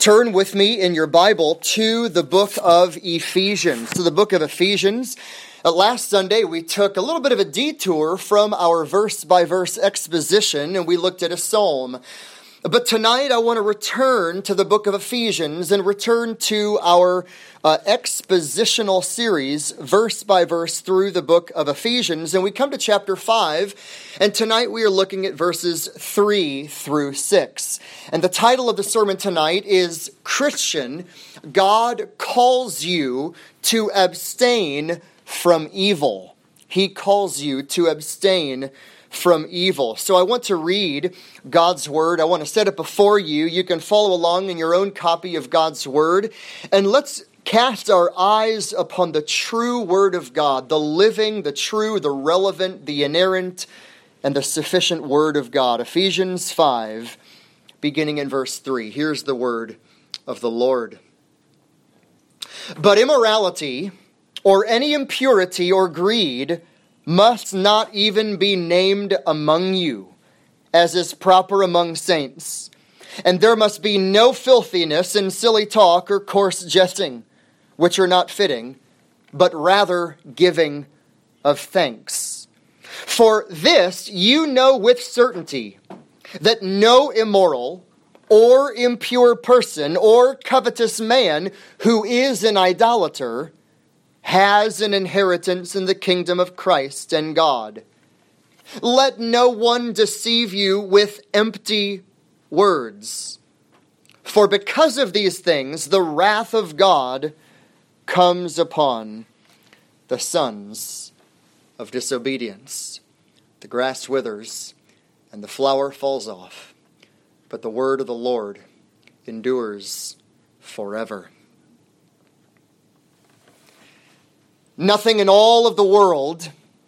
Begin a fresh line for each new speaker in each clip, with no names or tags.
Turn with me in your Bible to the book of Ephesians. To the book of Ephesians. Last Sunday, we took a little bit of a detour from our verse-by-verse exposition, and we looked at a psalm. But tonight, I want to return to the book of Ephesians and return to our expositional series, verse by verse, through the book of Ephesians. And we come to chapter 5, and tonight we are looking at verses 3 through 6. And the title of the sermon tonight is, Christian, God calls you to abstain from evil. He calls you to abstain from evil. So I want to read God's Word. I want to set it before you. You can follow along in your own copy of God's Word. And let's cast our eyes upon the true Word of God, the living, the true, the relevant, the inerrant, and the sufficient Word of God. Ephesians 5, beginning in verse 3. Here's the word of the Lord. But immorality, or any impurity or greed, must not even be named among you, as is proper among saints. And there must be no filthiness in silly talk or coarse jesting, which are not fitting, but rather giving of thanks. For this you know with certainty, that no immoral or impure person or covetous man who is an idolater has an inheritance in the kingdom of Christ and God. Let no one deceive you with empty words. For because of these things, the wrath of God comes upon the sons of disobedience. The grass withers and the flower falls off, but the word of the Lord endures forever. Nothing in all of the world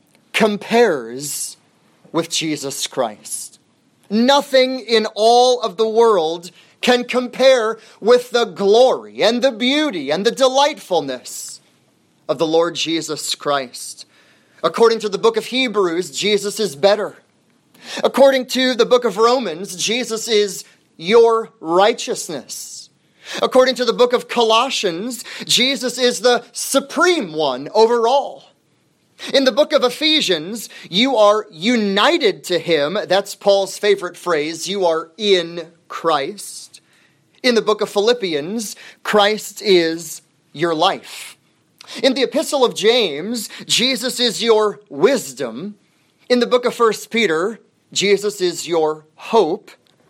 compares with Jesus Christ. Nothing in all of the world can compare with the glory and the beauty and the delightfulness of the Lord Jesus Christ. According to the book of Hebrews, Jesus is better. According to the book of Romans, Jesus is your righteousness. According to the book of Colossians, Jesus is the supreme one over all. In the book of Ephesians, you are united to him. That's Paul's favorite phrase. You are in Christ. In the book of Philippians, Christ is your life. In the epistle of James, Jesus is your wisdom. In the book of 1 Peter, Jesus is your hope.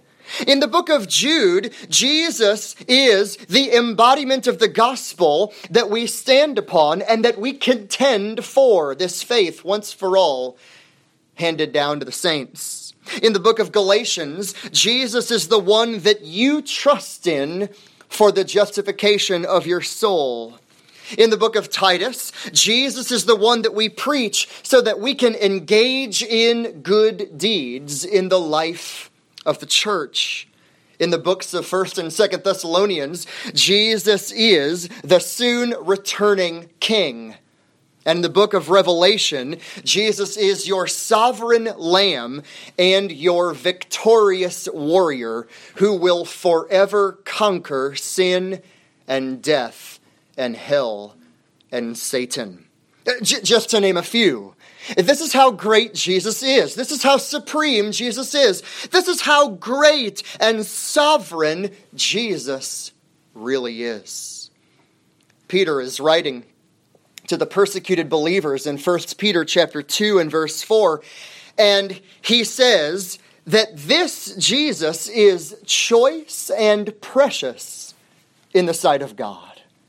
In the book of Jude, Jesus is the embodiment of the gospel that we stand upon and that we contend for, this faith once for all handed down to the saints. In the book of Galatians, Jesus is the one that you trust in for the justification of your soul. In the book of Titus, Jesus is the one that we preach so that we can engage in good deeds in the life of the church. In the books of 1st and 2nd Thessalonians, Jesus is the soon returning King. And in the book of Revelation, Jesus is your sovereign Lamb and your victorious warrior who will forever conquer sin and death and hell and Satan. Just to name a few. This is how great Jesus is. This is how supreme Jesus is. This is how great and sovereign Jesus really is. Peter is writing to the persecuted believers in 1 Peter chapter 2 and verse 4, and he says that this Jesus is choice and precious in the sight of God.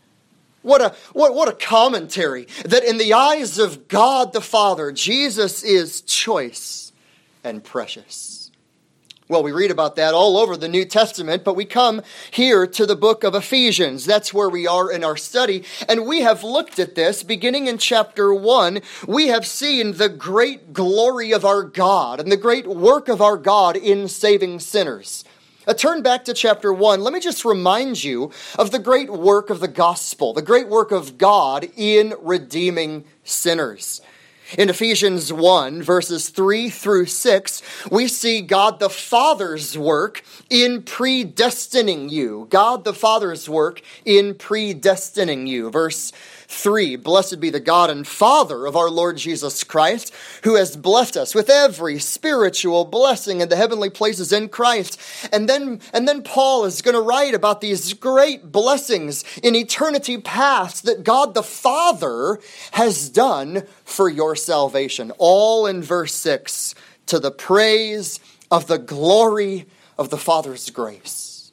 What a commentary that in the eyes of God the Father, Jesus is choice and precious. Well, we read about that all over the New Testament, but we come here to the book of Ephesians. That's where we are in our study, and we have looked at this beginning in chapter 1. We have seen the great glory of our God and the great work of our God in saving sinners. Turn back to chapter 1. Let me just remind you of the great work of the gospel, the great work of God in redeeming sinners. In Ephesians 1, verses 3 through 6, we see God the Father's work in predestining you. God the Father's work in predestining you. Verse 3, blessed be the God and Father of our Lord Jesus Christ, who has blessed us with every spiritual blessing in the heavenly places in Christ. And then Paul is going to write about these great blessings in eternity past that God the Father has done for your salvation. All in verse 6, to the praise of the glory of the Father's grace.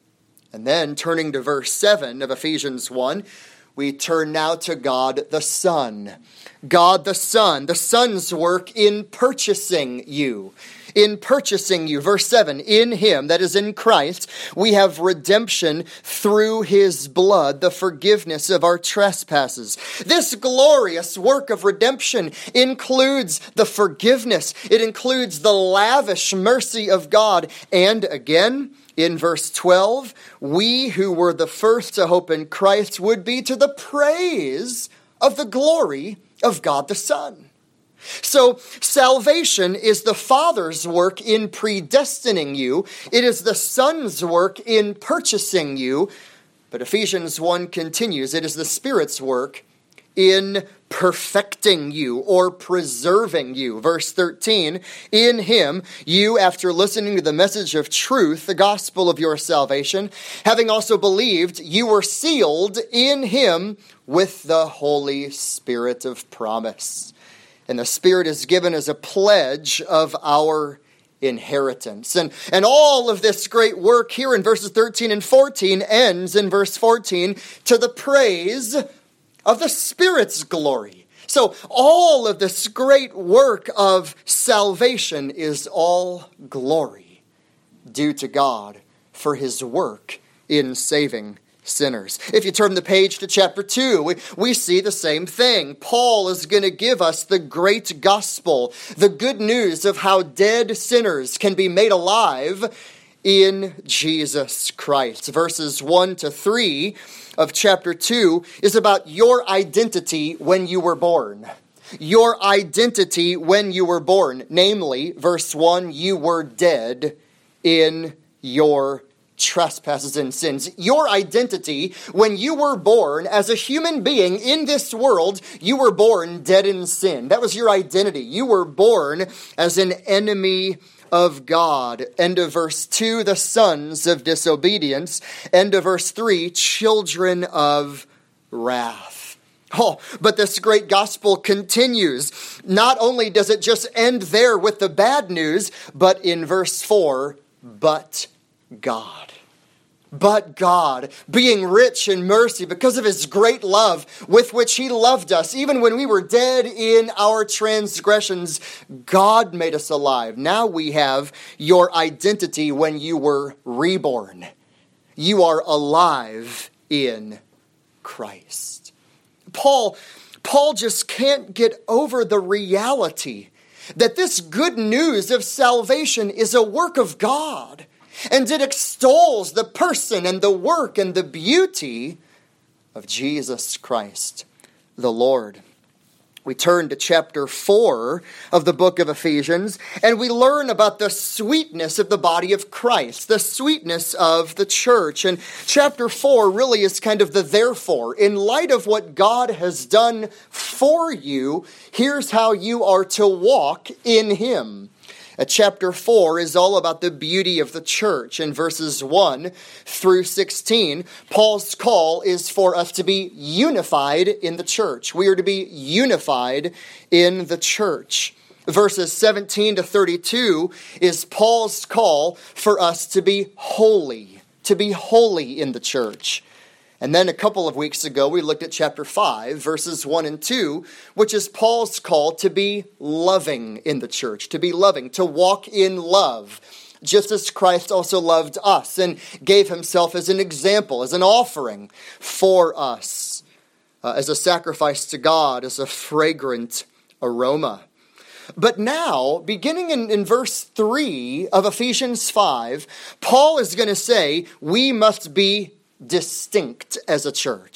And then turning to verse 7 of Ephesians 1, we turn now to God the Son. God the Son, the Son's work in purchasing you. In purchasing you. Verse 7, in Him, that is in Christ, we have redemption through His blood, the forgiveness of our trespasses. This glorious work of redemption includes the forgiveness. It includes the lavish mercy of God. And again, in verse 12, we who were the first to hope in Christ would be to the praise of the glory of God the Son. So salvation is the Father's work in predestining you. It is the Son's work in purchasing you. But Ephesians 1 continues, it is the Spirit's work in perfecting you or preserving you. Verse 13, in Him, you, after listening to the message of truth, the gospel of your salvation, having also believed, you were sealed in Him with the Holy Spirit of promise. And the Spirit is given as a pledge of our inheritance. And all of this great work here in verses 13 and 14 ends in verse 14 to the praise of the Spirit's glory. So all of this great work of salvation is all glory due to God for His work in saving sinners. If you turn the page to chapter 2, we see the same thing. Paul is going to give us the great gospel, the good news of how dead sinners can be made alive in Jesus Christ. Verses 1 to 3 of chapter 2 is about your identity when you were born. Your identity when you were born. Namely, verse 1, you were dead in your trespasses and sins. Your identity when you were born as a human being in this world, you were born dead in sin. That was your identity. You were born as an enemy of God. End of verse 2, the sons of disobedience. End of verse 3, children of wrath. Oh, but this great gospel continues. Not only does it just end there with the bad news, but in verse 4, but God. But God, being rich in mercy because of His great love with which He loved us, even when we were dead in our transgressions, God made us alive. Now we have your identity when you were reborn. You are alive in Christ. Paul just can't get over the reality that this good news of salvation is a work of God. And it extols the person and the work and the beauty of Jesus Christ, the Lord. We turn to chapter 4 of the book of Ephesians, and we learn about the sweetness of the body of Christ, the sweetness of the church. And chapter 4 really is kind of the therefore. In light of what God has done for you, here's how you are to walk in Him. Chapter 4 is all about the beauty of the church. In verses 1 through 16, Paul's call is for us to be unified in the church. We are to be unified in the church. Verses 17 to 32 is Paul's call for us to be holy in the church. And then a couple of weeks ago, we looked at chapter 5, verses 1 and 2, which is Paul's call to be loving in the church, to be loving, to walk in love, just as Christ also loved us and gave Himself as an example, as an offering for us, as a sacrifice to God, as a fragrant aroma. But now, beginning in verse 3 of Ephesians 5, Paul is going to say we must be distinct as a church.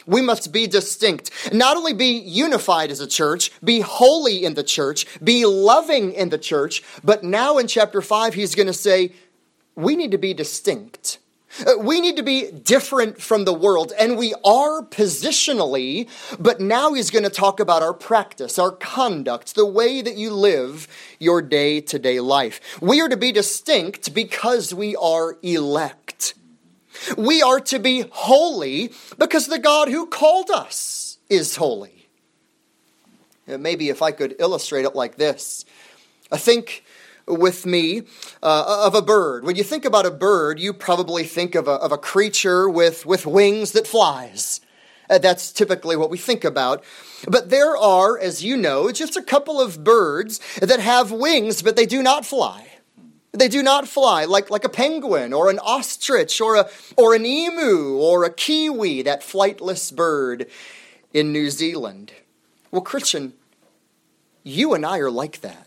We must be distinct. Not only be unified as a church, be holy in the church, be loving in the church, but now in chapter 5, he's going to say, we need to be distinct. We need to be different from the world, and we are positionally, but now he's going to talk about our practice, our conduct, the way that you live your day-to-day life. We are to be distinct because we are elect. We are to be holy because the God who called us is holy. Maybe if I could illustrate it like this, I think with me of a bird. When you think about a bird, you probably think of a creature with wings that flies. That's typically what we think about. But there are, as you know, just a couple of birds that have wings, but they do not fly. They do not fly like a penguin or an ostrich or an emu or a kiwi, that flightless bird in New Zealand. Well, Christian, you and I are like that.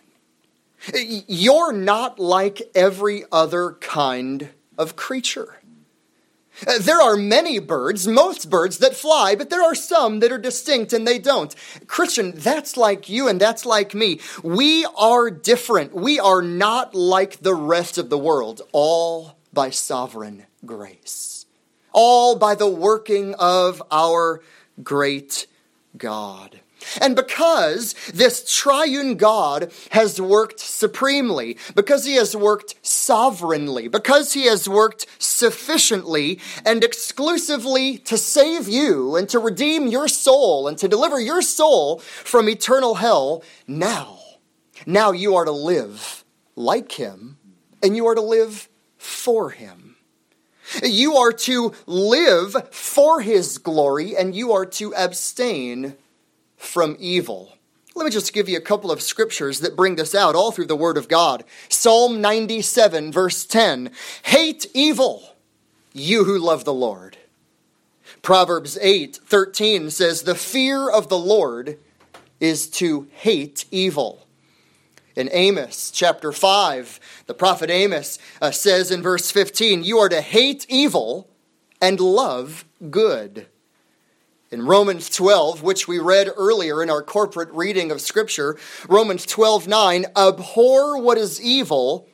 You're not like every other kind of creature. There are many birds, most birds that fly, but there are some that are distinct and they don't. Christian, that's like you and that's like me. We are different. We are not like the rest of the world, all by sovereign grace. All by the working of our great God. And because this triune God has worked supremely, because he has worked sovereignly, because he has worked sufficiently and exclusively to save you and to redeem your soul and to deliver your soul from eternal hell, now you are to live like him and you are to live for him. You are to live for his glory and you are to abstain from evil. Let me just give you a couple of scriptures that bring this out all through the Word of God. Psalm 97, verse 10. Hate evil, you who love the Lord. Proverbs 8:13 says, the fear of the Lord is to hate evil. In Amos chapter 5, the prophet Amos says in verse 15, you are to hate evil and love good. In Romans 12, which we read earlier in our corporate reading of Scripture, Romans 12:9, abhor what is evil,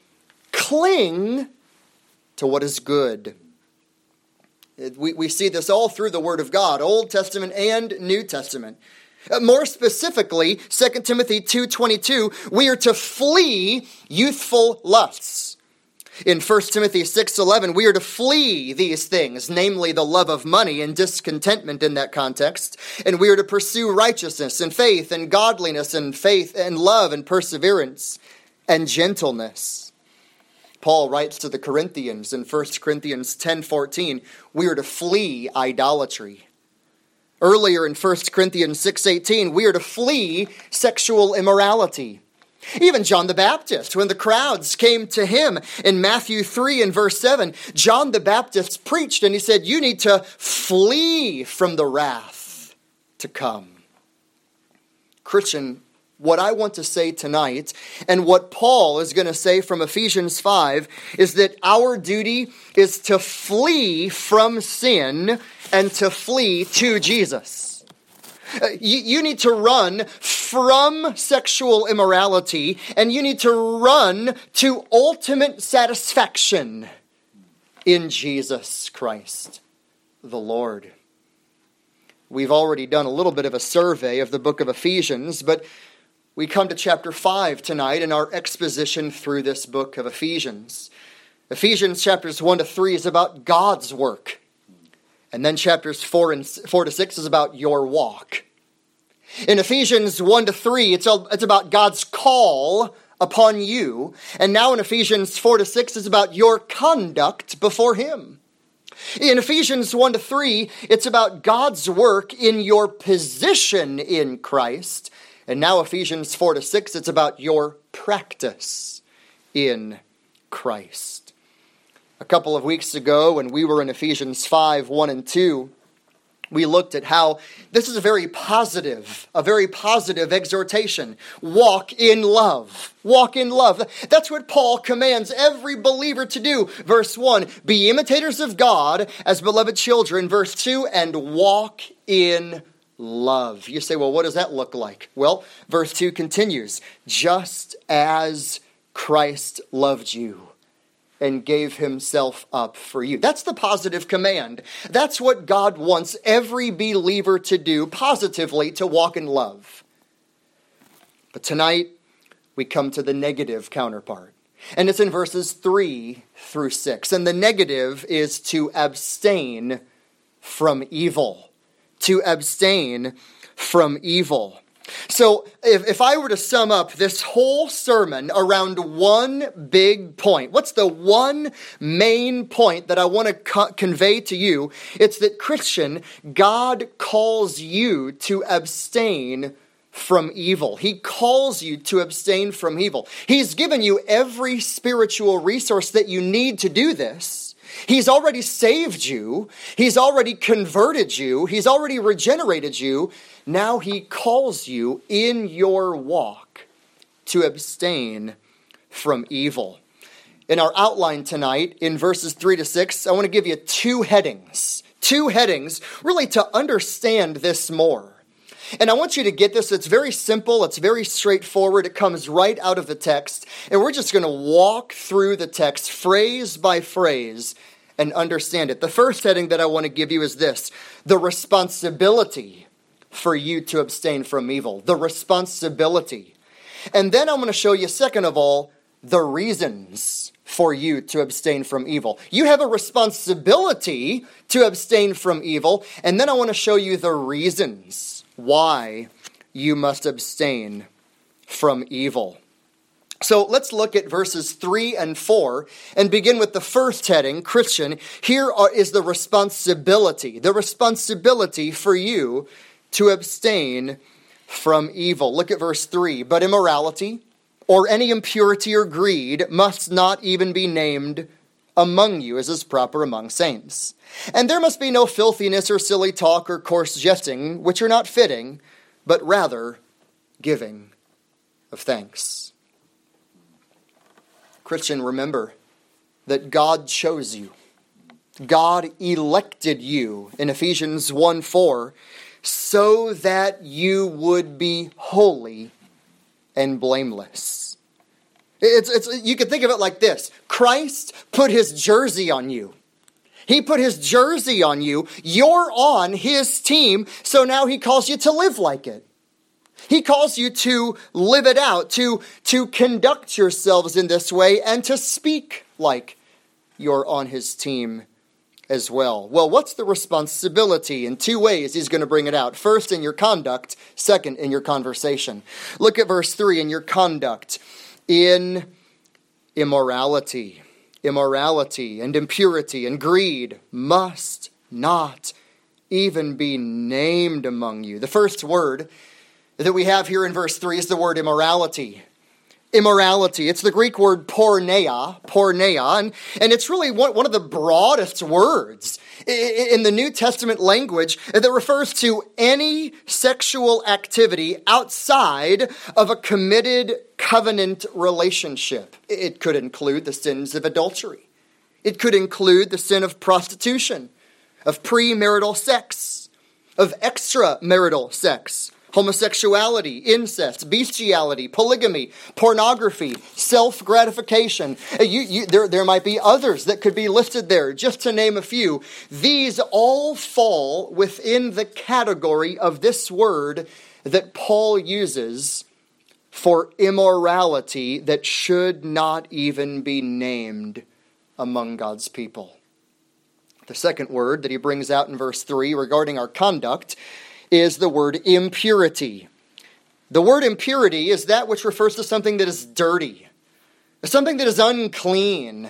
cling to what is good. We see this all through the Word of God, Old Testament and New Testament. More specifically, 2 Timothy 2:22, we are to flee youthful lusts. In 1 Timothy 6:11, we are to flee these things, namely the love of money and discontentment in that context. And we are to pursue righteousness and faith and godliness and faith and love and perseverance and gentleness. Paul writes to the Corinthians in 1 Corinthians 10:14, we are to flee idolatry. Earlier in 1 Corinthians 6:18, we are to flee sexual immorality. Even John the Baptist, when the crowds came to him in Matthew 3 and verse 7, John the Baptist preached and he said, you need to flee from the wrath to come. Christian, what I want to say tonight, and what Paul is going to say from Ephesians 5, is that our duty is to flee from sin and to flee to Jesus. You need to run from sexual immorality, and you need to run to ultimate satisfaction in Jesus Christ, the Lord. We've already done a little bit of a survey of the book of Ephesians, but we come to chapter 5 tonight in our exposition through this book of Ephesians. Ephesians chapters 1 to 3 is about God's work. And then chapters 4 to 6 is about your walk. In Ephesians 1 to 3, it's about God's call upon you. And now in Ephesians 4 to 6, it's about your conduct before him. In Ephesians 1 to 3, it's about God's work in your position in Christ. And now Ephesians 4 to 6, it's about your practice in Christ. A couple of weeks ago, when we were in Ephesians 5, 1 and 2, We looked at how this is a very positive exhortation. Walk in love. Walk in love. That's what Paul commands every believer to do. Verse 1, be imitators of God as beloved children. Verse 2, and walk in love. You say, well, what does that look like? Well, verse 2 continues, just as Christ loved you and gave himself up for you. That's the positive command. That's what God wants every believer to do positively, to walk in love. But tonight, we come to the negative counterpart. And it's in verses 3 through 6. And the negative is to abstain from evil. To abstain from evil. So if I were to sum up this whole sermon around one big point, what's the one main point that I want to convey to you? It's that, Christian, God calls you to abstain from evil. He calls you to abstain from evil. He's given you every spiritual resource that you need to do this. He's already saved you. He's already converted you. He's already regenerated you. Now he calls you in your walk to abstain from evil. In our outline tonight, in verses 3 to 6, I want to give you two headings really to understand this more. And I want you to get this. It's very simple. It's very straightforward. It comes right out of the text. And we're just going to walk through the text phrase by phrase and understand it. The first heading that I want to give you is this: the responsibility for you to abstain from evil. The responsibility. And then I'm going to show you, second of all, the reasons for you to abstain from evil. You have a responsibility to abstain from evil. And then I want to show you the reasons why you must abstain from evil. So let's look at verses 3 and 4 and begin with the first heading, Christian. Here is the responsibility for you to abstain from evil. Look at verse 3. But immorality or any impurity or greed must not even be named among you, as is proper among saints. And there must be no filthiness or silly talk or coarse jesting, which are not fitting, but rather giving of thanks. Christian, remember that God chose you. God elected you in Ephesians 1:4 so that you would be holy and blameless. You can think of it like this. Christ put his jersey on you. He put his jersey on you. You're on his team, so now he calls you to live like it. He calls you to live it out, to conduct yourselves in this way, and to speak like you're on his team as well. Well, what's the responsibility? In two ways he's going to bring it out. First, in your conduct. Second, in your conversation. Look at verse 3, in your conduct. In immorality and impurity and greed must not even be named among you. The first word that we have here in verse 3 is the word immorality. Immorality. It's the Greek word porneia, and it's really one of the broadest words in the New Testament language that refers to any sexual activity outside of a committed covenant relationship. It could include the sins of adultery. It could include the sin of prostitution, of premarital sex, of extramarital sex, homosexuality, incest, bestiality, polygamy, pornography, self-gratification. There might be others that could be listed there, just to name a few. These all fall within the category of this word that Paul uses for immorality that should not even be named among God's people. The second word that he brings out in verse 3 regarding our conduct is the word impurity. The word impurity is that which refers to something that is dirty, something that is unclean.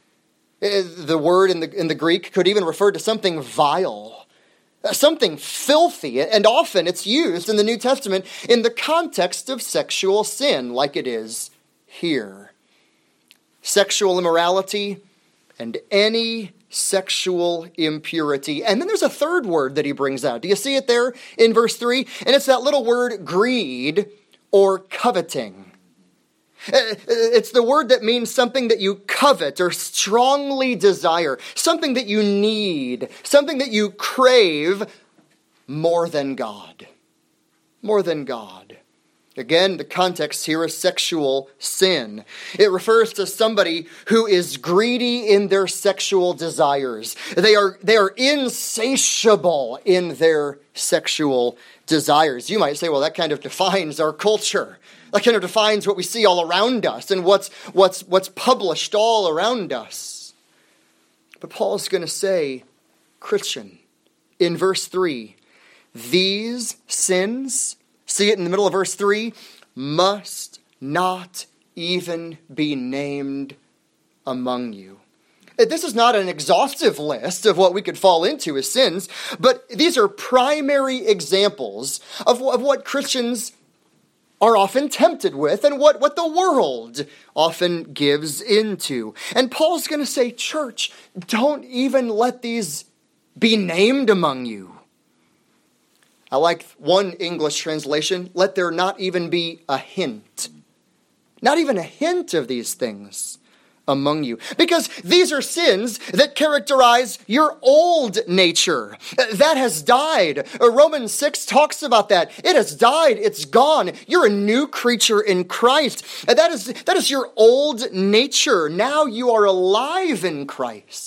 The word in the Greek could even refer to something vile, something filthy, and often it's used in the New Testament in the context of sexual sin, like it is here. Sexual immorality and any sexual impurity. And then there's a third word that he brings out. Do you see it there in verse 3? And it's that little word greed or coveting. It's the word that means something that you covet or strongly desire, something that you need, something that you crave more than God. More than God. Again, the context here is sexual sin. It refers to somebody who is greedy in their sexual desires. They are insatiable in their sexual desires. You might say, well, that kind of defines our culture. That kind of defines what we see all around us and what's published all around us. But Paul's going to say, Christian, in verse 3, these sins, see it in the middle of verse 3, must not even be named among you. This is not an exhaustive list of what we could fall into as sins, but these are primary examples of what Christians are often tempted with and what the world often gives into. And Paul's going to say, church, don't even let these be named among you. I like one English translation, let there not even be a hint. Not even a hint of these things among you. Because these are sins that characterize your old nature. That has died. Romans 6 talks about that. It has died. It's gone. You're a new creature in Christ. That is your old nature. Now you are alive in Christ.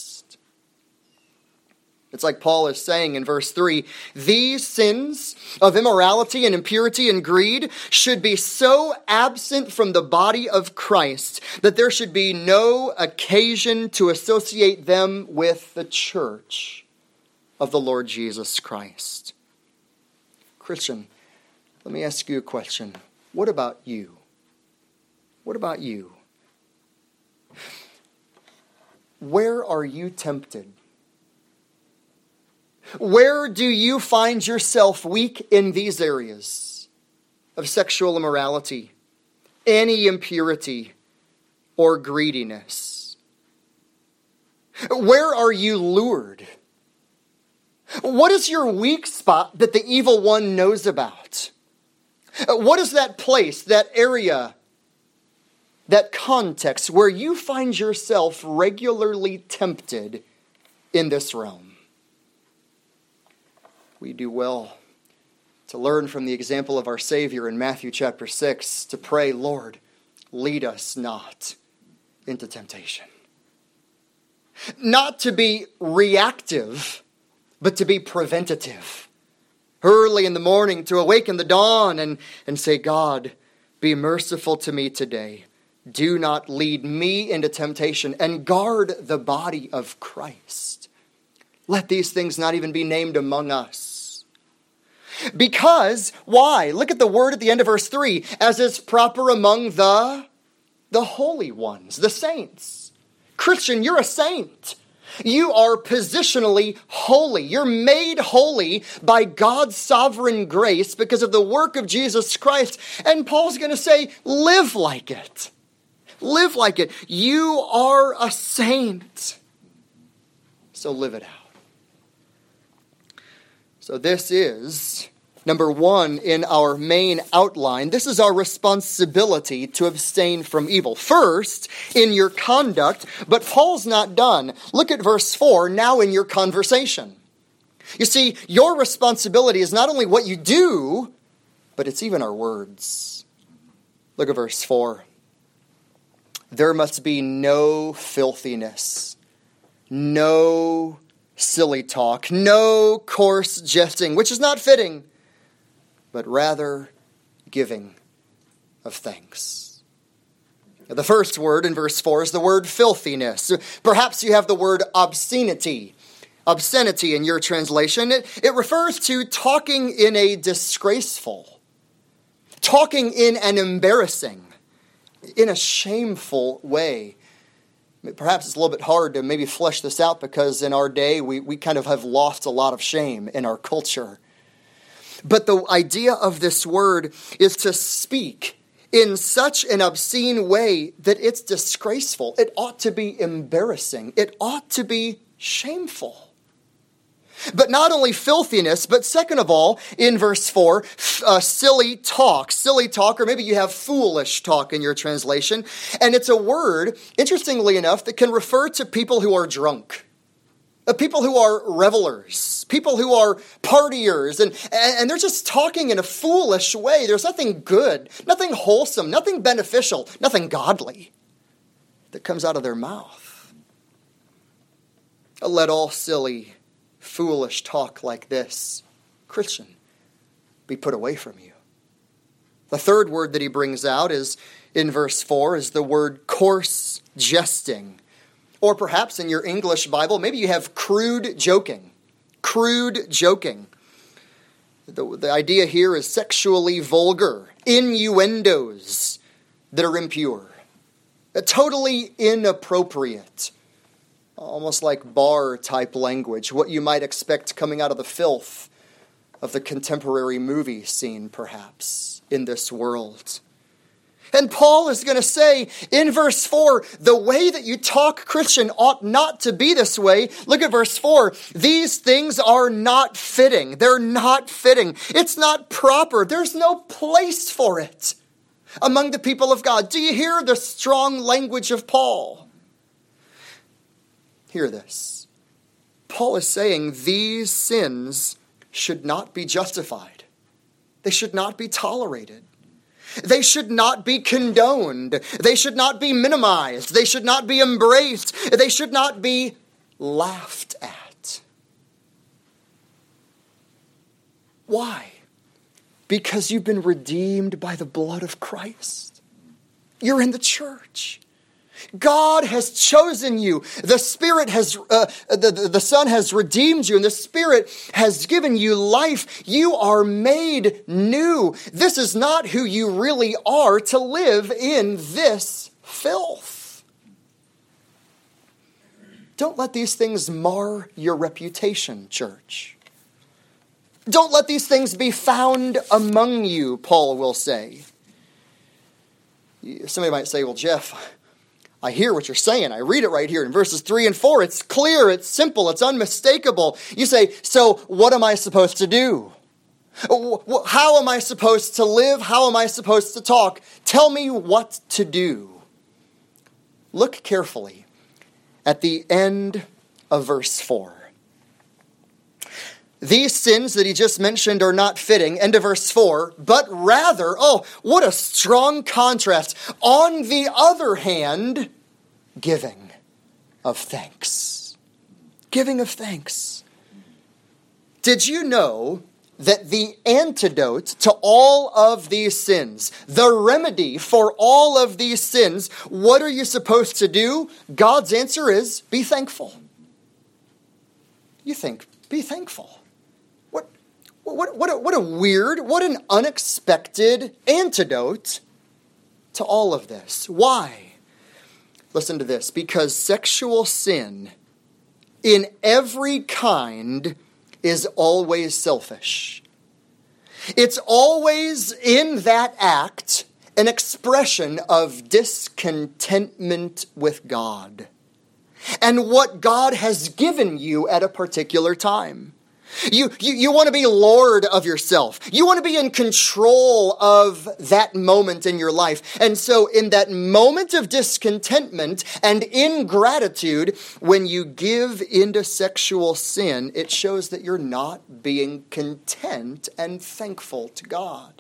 It's like Paul is saying in verse 3, these sins of immorality and impurity and greed should be so absent from the body of Christ that there should be no occasion to associate them with the church of the Lord Jesus Christ. Christian, let me ask you a question. What about you? What about you? Where are you tempted? Where do you find yourself weak in these areas of sexual immorality, any impurity, or greediness? Where are you lured? What is your weak spot that the evil one knows about? What is that place, that area, that context where you find yourself regularly tempted in this realm? We do well to learn from the example of our Savior in Matthew chapter 6 to pray, Lord, lead us not into temptation. Not to be reactive, but to be preventative. Early in the morning to awaken the dawn and say, God, be merciful to me today. Do not lead me into temptation, and guard the body of Christ. Let these things not even be named among us. Because, why? Look at the word at the end of verse 3. As is proper among the holy ones, the saints. Christian, you're a saint. You are positionally holy. You're made holy by God's sovereign grace because of the work of Jesus Christ. And Paul's going to say, live like it. Live like it. You are a saint. So live it out. So this is, number one, in our main outline. This is our responsibility to abstain from evil. First, in your conduct, but Paul's not done. Look at verse 4, now in your conversation. You see, your responsibility is not only what you do, but it's even our words. Look at verse 4. There must be no filthiness, no silly talk, no coarse jesting, which is not fitting, but rather giving of thanks. The first word in verse 4 is the word filthiness. Perhaps you have the word obscenity in your translation. It refers to talking in a disgraceful, talking in an embarrassing, in a shameful way. Perhaps it's a little bit hard to maybe flesh this out because in our day we kind of have lost a lot of shame in our culture. But the idea of this word is to speak in such an obscene way that it's disgraceful. It ought to be embarrassing. It ought to be shameful. But not only filthiness, but second of all, in verse 4, silly talk, or maybe you have foolish talk in your translation. And it's a word, interestingly enough, that can refer to people who are drunk, people who are revelers, people who are partiers, and they're just talking in a foolish way. There's nothing good, nothing wholesome, nothing beneficial, nothing godly that comes out of their mouth. Let all silly, foolish talk like this, Christian, be put away from you. The third word that he brings out is in verse 4 is the word coarse jesting. Or perhaps in your English Bible, maybe you have crude joking. Crude joking. The idea here is sexually vulgar, innuendos that are impure, totally inappropriate. Almost like bar-type language, what you might expect coming out of the filth of the contemporary movie scene, perhaps, in this world. And Paul is going to say in verse 4, the way that you talk, Christian, ought not to be this way. Look at verse 4. These things are not fitting. They're not fitting. It's not proper. There's no place for it among the people of God. Do you hear the strong language of Paul? Hear this. Paul is saying these sins should not be justified. They should not be tolerated. They should not be condoned. They should not be minimized. They should not be embraced. They should not be laughed at. Why? Because you've been redeemed by the blood of Christ. You're in the church. God has chosen you. The Spirit has, the Son has redeemed you, and the Spirit has given you life. You are made new. This is not who you really are to live in this filth. Don't let these things mar your reputation, church. Don't let these things be found among you, Paul will say. Somebody might say, well, Jeff, I hear what you're saying. I read it right here in verses 3 and 4. It's clear, it's simple, it's unmistakable. You say, so what am I supposed to do? How am I supposed to live? How am I supposed to talk? Tell me what to do. Look carefully at the end of verse 4. These sins that he just mentioned are not fitting, end of verse 4, but rather, oh, what a strong contrast. On the other hand, giving of thanks. Giving of thanks. Did you know that the antidote to all of these sins, the remedy for all of these sins, what are you supposed to do? God's answer is, be thankful. You think, be thankful. What a weird, what an unexpected antidote to all of this. Why? Listen to this. Because sexual sin in every kind is always selfish. It's always in that act an expression of discontentment with God and what God has given you at a particular time. You want to be Lord of yourself. You want to be in control of that moment in your life. And so in that moment of discontentment and ingratitude, when you give into sexual sin, it shows that you're not being content and thankful to God.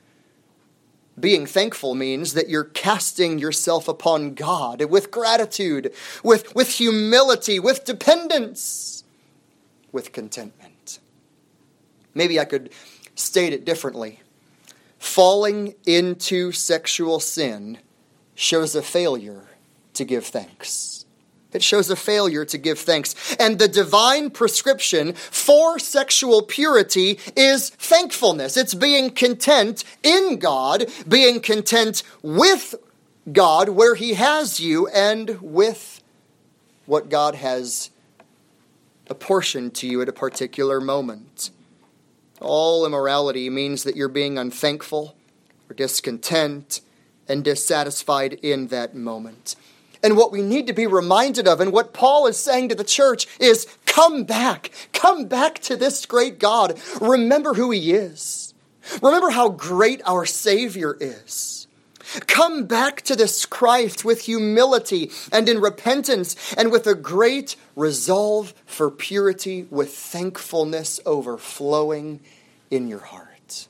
Being thankful means that you're casting yourself upon God with gratitude, with humility, with dependence, with contentment. Maybe I could state it differently. Falling into sexual sin shows a failure to give thanks. It shows a failure to give thanks. And the divine prescription for sexual purity is thankfulness. It's being content in God, being content with God where He has you and with what God has apportioned to you at a particular moment. All immorality means that you're being unthankful or discontent and dissatisfied in that moment. And what we need to be reminded of, and what Paul is saying to the church, is come back. Come back to this great God. Remember who he is. Remember how great our Savior is. Come back to this Christ with humility and in repentance and with a great resolve for purity, with thankfulness overflowing in your heart.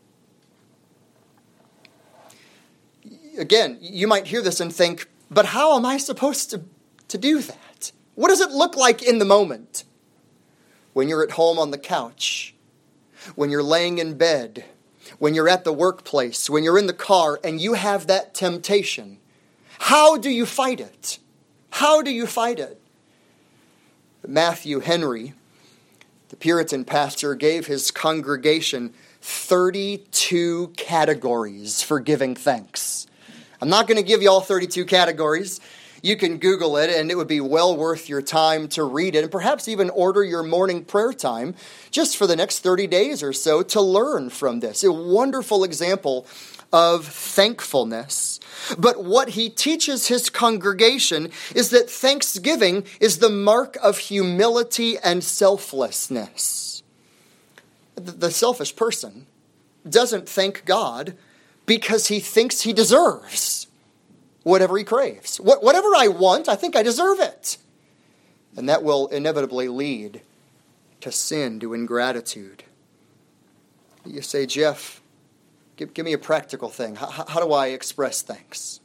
Again, you might hear this and think, but how am I supposed to do that? What does it look like in the moment? When you're at home on the couch, when you're laying in bed, when you're at the workplace, when you're in the car, and you have that temptation, how do you fight it? How do you fight it? Matthew Henry, the Puritan pastor, gave his congregation 32 categories for giving thanks. I'm not going to give you all 32 categories. You can Google it, and it would be well worth your time to read it, and perhaps even order your morning prayer time just for the next 30 days or so to learn from this. A wonderful example of thankfulness. But what he teaches his congregation is that thanksgiving is the mark of humility and selflessness. The selfish person doesn't thank God because he thinks he deserves whatever he craves. Whatever I want, I think I deserve it. And that will inevitably lead to sin, to ingratitude. You say, Jeff, give me a practical thing. How do I express thanks?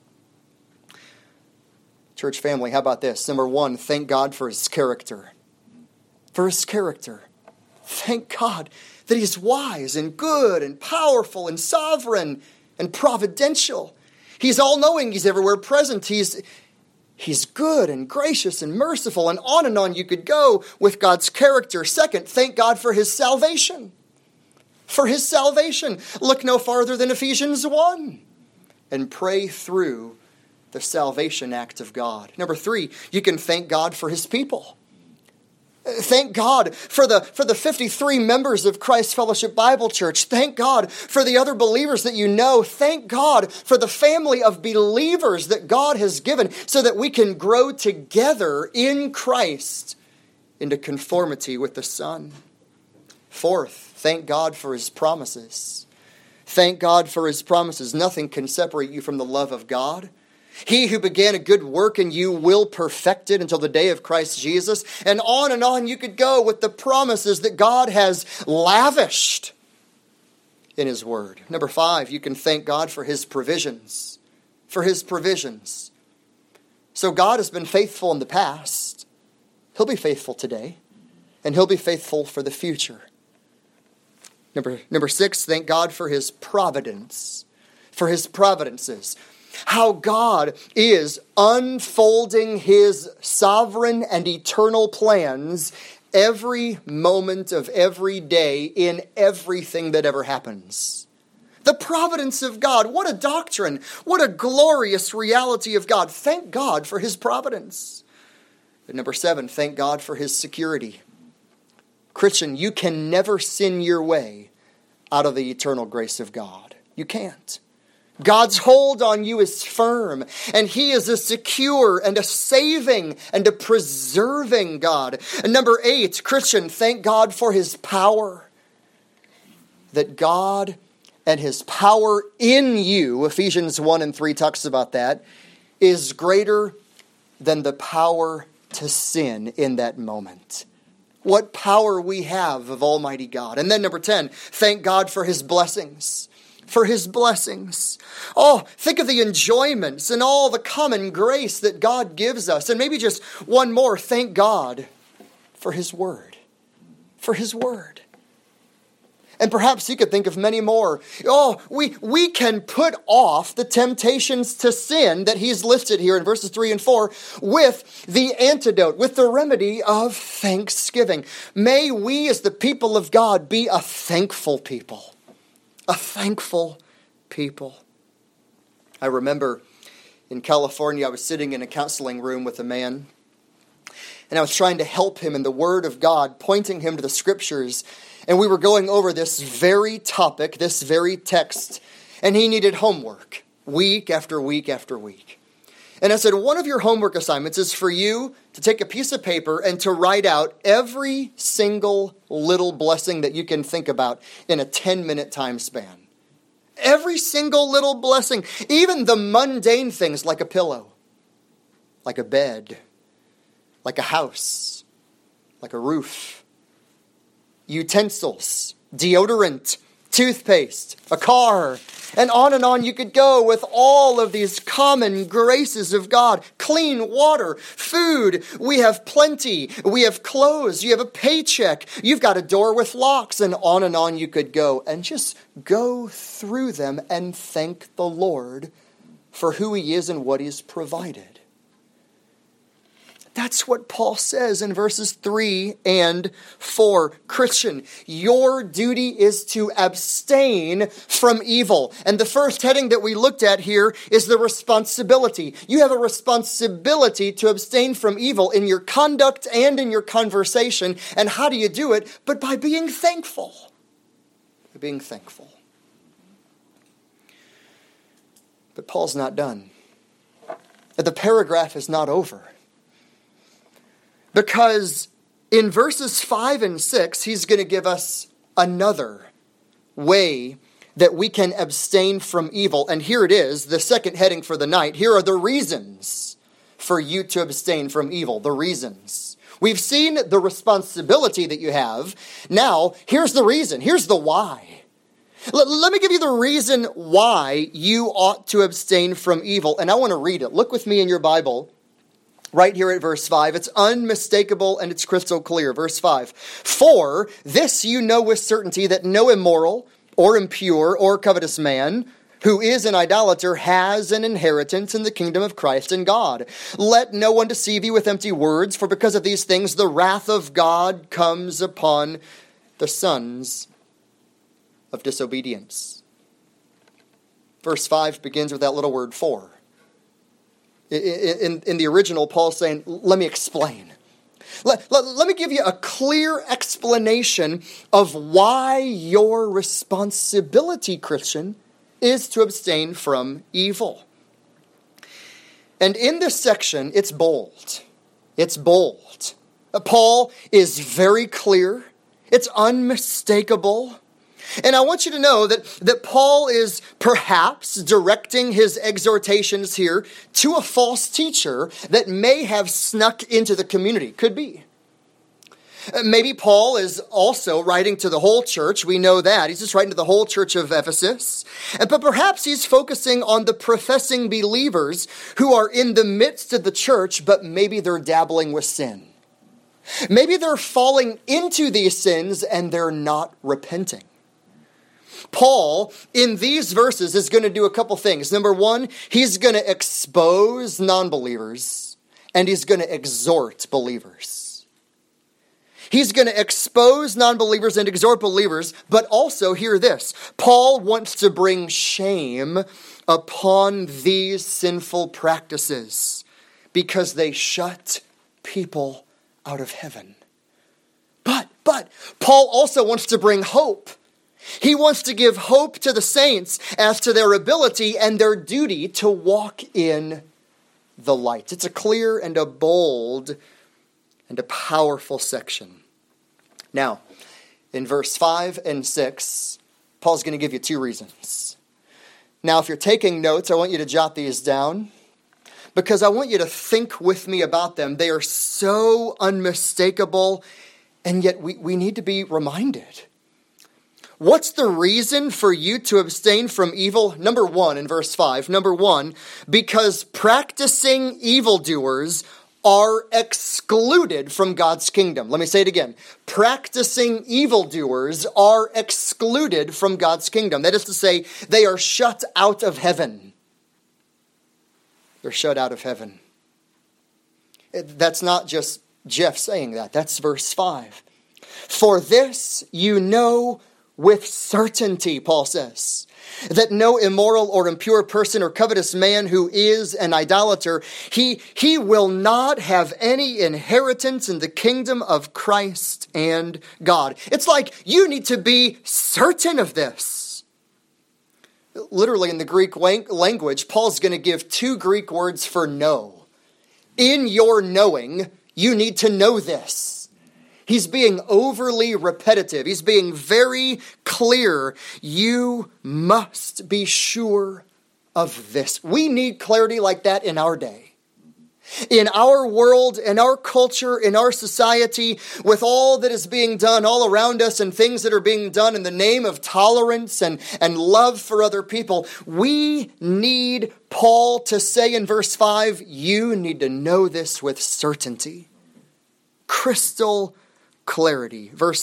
Church family, how about this? Number one, thank God for his character. For his character. Thank God that he's wise and good and powerful and sovereign and providential. He's all-knowing. He's everywhere present. He's good and gracious and merciful, and on you could go with God's character. Second, thank God for his salvation. For his salvation. Look no farther than Ephesians 1 and pray through the salvation act of God. Number three, you can thank God for his people. Thank God for the 53 members of Christ Fellowship Bible Church. Thank God for the other believers that you know. Thank God for the family of believers that God has given so that we can grow together in Christ into conformity with the Son. Fourth, thank God for his promises. Thank God for his promises. Nothing can separate you from the love of God. He who began a good work in you will perfect it until the day of Christ Jesus. And on you could go with the promises that God has lavished in his word. Number five, you can thank God for his provisions. For his provisions. So God has been faithful in the past. He'll be faithful today. And he'll be faithful for the future. Number six, thank God for his providence. For his providences. How God is unfolding his sovereign and eternal plans every moment of every day in everything that ever happens. The providence of God. What a doctrine. What a glorious reality of God. Thank God for his providence. And number seven, thank God for his security. Christian, you can never sin your way out of the eternal grace of God. You can't. God's hold on you is firm, and he is a secure and a saving and a preserving God. And number eight, Christian, thank God for his power. That God and his power in you, Ephesians 1 and 3 talks about that, is greater than the power to sin in that moment. What power we have of Almighty God. And then number 10, thank God for his blessings. For his blessings. Oh, think of the enjoyments and all the common grace that God gives us. And maybe just one more, thank God for his word. For his word. And perhaps you could think of many more. Oh, we can put off the temptations to sin that he's listed here in verses 3 and 4 with the antidote, with the remedy of thanksgiving. May we as the people of God be a thankful people. A thankful people. I remember in California, I was sitting in a counseling room with a man, and I was trying to help him in the Word of God, pointing him to the Scriptures, and we were going over this very topic, this very text, and he needed homework, week after week after week. And I said, one of your homework assignments is for you to take a piece of paper and to write out every single little blessing that you can think about in a 10-minute time span. Every single little blessing, even the mundane things like a pillow, like a bed, like a house, like a roof, utensils, deodorant, toothpaste, a car, and on you could go with all of these common graces of God. Clean water, food, we have plenty. We have clothes, you have a paycheck, you've got a door with locks, and on you could go. And just go through them and thank the Lord for who He is and what He's provided. That's what Paul says in verses 3 and 4. Christian, your duty is to abstain from evil. And the first heading that we looked at here is the responsibility. You have a responsibility to abstain from evil in your conduct and in your conversation. And how do you do it? But by being thankful. By being thankful. But Paul's not done. The paragraph is not over. Because in verses 5 and 6, he's going to give us another way that we can abstain from evil. And here it is, the second heading for the night. Here are the reasons for you to abstain from evil. The reasons. We've seen the responsibility that you have. Now, here's the reason. Here's the why. Let me give you the reason why you ought to abstain from evil. And I want to read it. Look with me in your Bible. Right here at verse 5, it's unmistakable and it's crystal clear. Verse 5, for this you know with certainty that no immoral or impure or covetous man who is an idolater has an inheritance in the kingdom of Christ and God. Let no one deceive you with empty words, for because of these things the wrath of God comes upon the sons of disobedience. Verse 5 begins with that little word for. In the original, Paul's saying, let me explain. Let me give you a clear explanation of why your responsibility, Christian, is to abstain from evil. And in this section, it's bold. It's bold. Paul is very clear. It's unmistakable. And I want you to know that Paul is perhaps directing his exhortations here to a false teacher that may have snuck into the community. Could be. Maybe Paul is also writing to the whole church. We know that. He's just writing to the whole church of Ephesus. But perhaps he's focusing on the professing believers who are in the midst of the church, but maybe they're dabbling with sin. Maybe they're falling into these sins and they're not repenting. Paul, in these verses, is going to do a couple things. Number one, he's going to expose non-believers, and he's going to exhort believers. He's going to expose non-believers and exhort believers, but also, hear this, Paul wants to bring shame upon these sinful practices because they shut people out of heaven. But Paul also wants to bring hope. He wants to give hope to the saints as to their ability and their duty to walk in the light. It's a clear and a bold and a powerful section. Now, in verse 5 and 6, Paul's going to give you two reasons. Now, if you're taking notes, I want you to jot these down because I want you to think with me about them. They are so unmistakable, and yet we need to be reminded. What's the reason for you to abstain from evil? Number one, in verse 5, number one, because practicing evildoers are excluded from God's kingdom. Let me say it again. Practicing evildoers are excluded from God's kingdom. That is to say, they are shut out of heaven. They're shut out of heaven. That's not just Jeff saying that. That's verse 5. For this you know with certainty, Paul says, that no immoral or impure person or covetous man who is an idolater, he will not have any inheritance in the kingdom of Christ and God. It's like you need to be certain of this. literally in the Greek language, Paul's going to give two Greek words for know. In your knowing, you need to know this. He's being overly repetitive. He's being very clear. You must be sure of this. We need clarity like that in our day. In our world, in our culture, in our society, with all that is being done all around us and things that are being done in the name of tolerance and love for other people, we need Paul to say in verse 5, you need to know this with certainty. Crystal clarity. Verse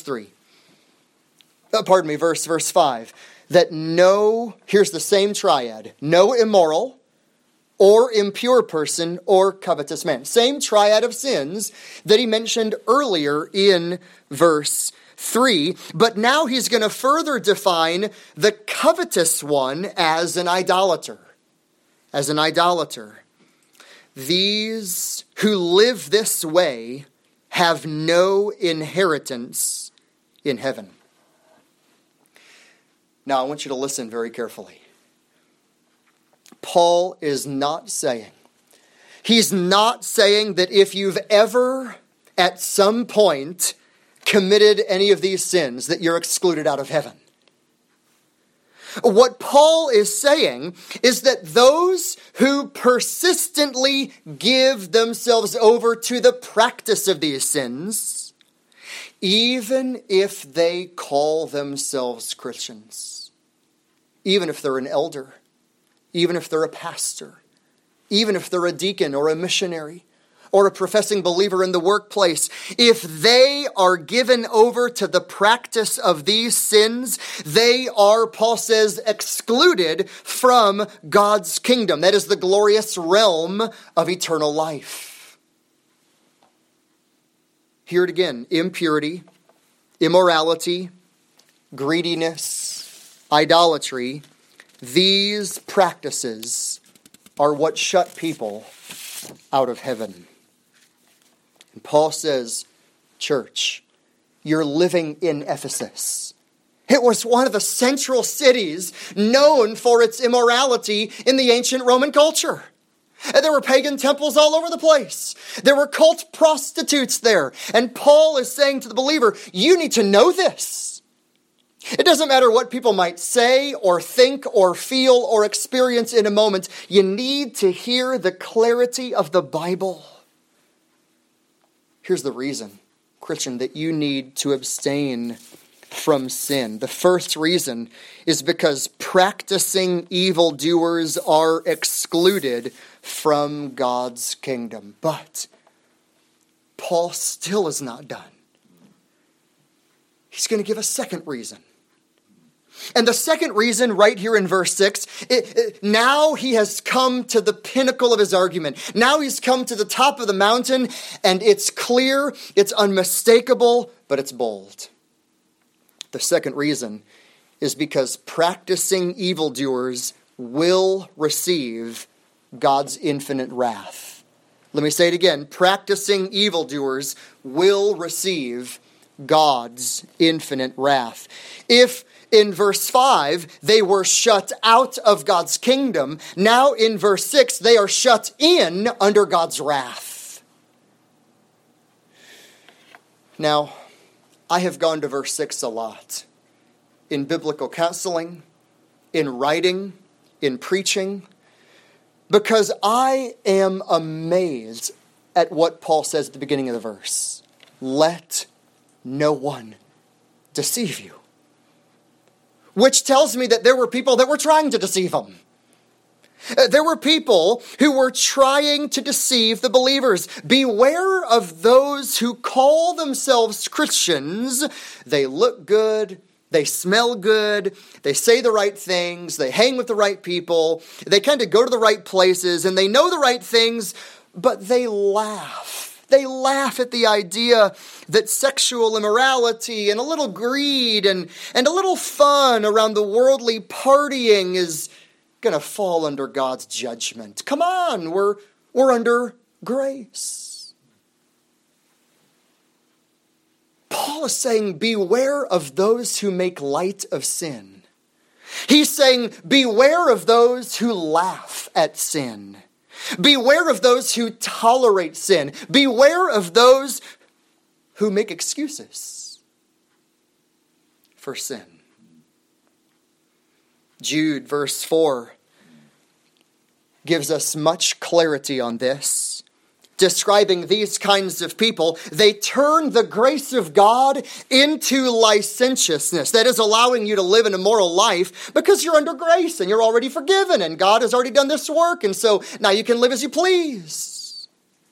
5, that no, here's the same triad, no immoral, or impure person, or covetous man. Same triad of sins that he mentioned earlier in verse 3. But now he's going to further define the covetous one as an idolater. As an idolater. These who live this way have no inheritance in heaven. Now I want you to listen very carefully. Paul is not saying, he's not saying that if you've ever at some point committed any of these sins that you're excluded out of heaven. What Paul is saying is that those who persistently give themselves over to the practice of these sins, even if they call themselves Christians, even if they're an elder, even if they're a pastor, even if they're a deacon or a missionary or a professing believer in the workplace, if they are given over to the practice of these sins, they are, Paul says, excluded from God's kingdom. That is the glorious realm of eternal life. Hear it again. Impurity, immorality, greediness, idolatry. These practices are what shut people out of heaven. And Paul says, church, you're living in Ephesus. It was one of the central cities known for its immorality in the ancient Roman culture. And there were pagan temples all over the place. There were cult prostitutes there. And Paul is saying to the believer, you need to know this. It doesn't matter what people might say or think or feel or experience in a moment. You need to hear the clarity of the Bible. Here's the reason, Christian, that you need to abstain from sin. The first reason is because practicing evildoers are excluded from God's kingdom. But Paul still is not done. He's going to give a second reason. And the second reason right here in verse 6, now he has come to the pinnacle of his argument. Now he's come to the top of the mountain, and it's clear, it's unmistakable, but it's bold. The second reason is because practicing evildoers will receive God's infinite wrath. Let me say it again. Practicing evildoers will receive God's infinite wrath. If in verse 5, they were shut out of God's kingdom. Now in verse 6, they are shut in under God's wrath. Now, I have gone to verse 6 a lot. In biblical counseling, in writing, in preaching, because I am amazed at what Paul says at the beginning of the verse. Let no one deceive you. Which tells me that there were people that were trying to deceive him. There were people who were trying to deceive the believers. Beware of those who call themselves Christians. They look good. They smell good. They say the right things. They hang with the right people. They kind of go to the right places and they know the right things, but they laugh. They laugh at the idea that sexual immorality and a little greed and a little fun around the worldly partying is going to fall under God's judgment. Come on, we're under grace. Paul is saying, beware of those who make light of sin, He's saying, beware of those who laugh at sin. Beware of those who tolerate sin. Beware of those who make excuses for sin. Jude, verse 4, gives us much clarity on this. Describing these kinds of people, they turn the grace of God into licentiousness. That is, allowing you to live an immoral life because you're under grace and you're already forgiven and God has already done this work, and so now you can live as you please.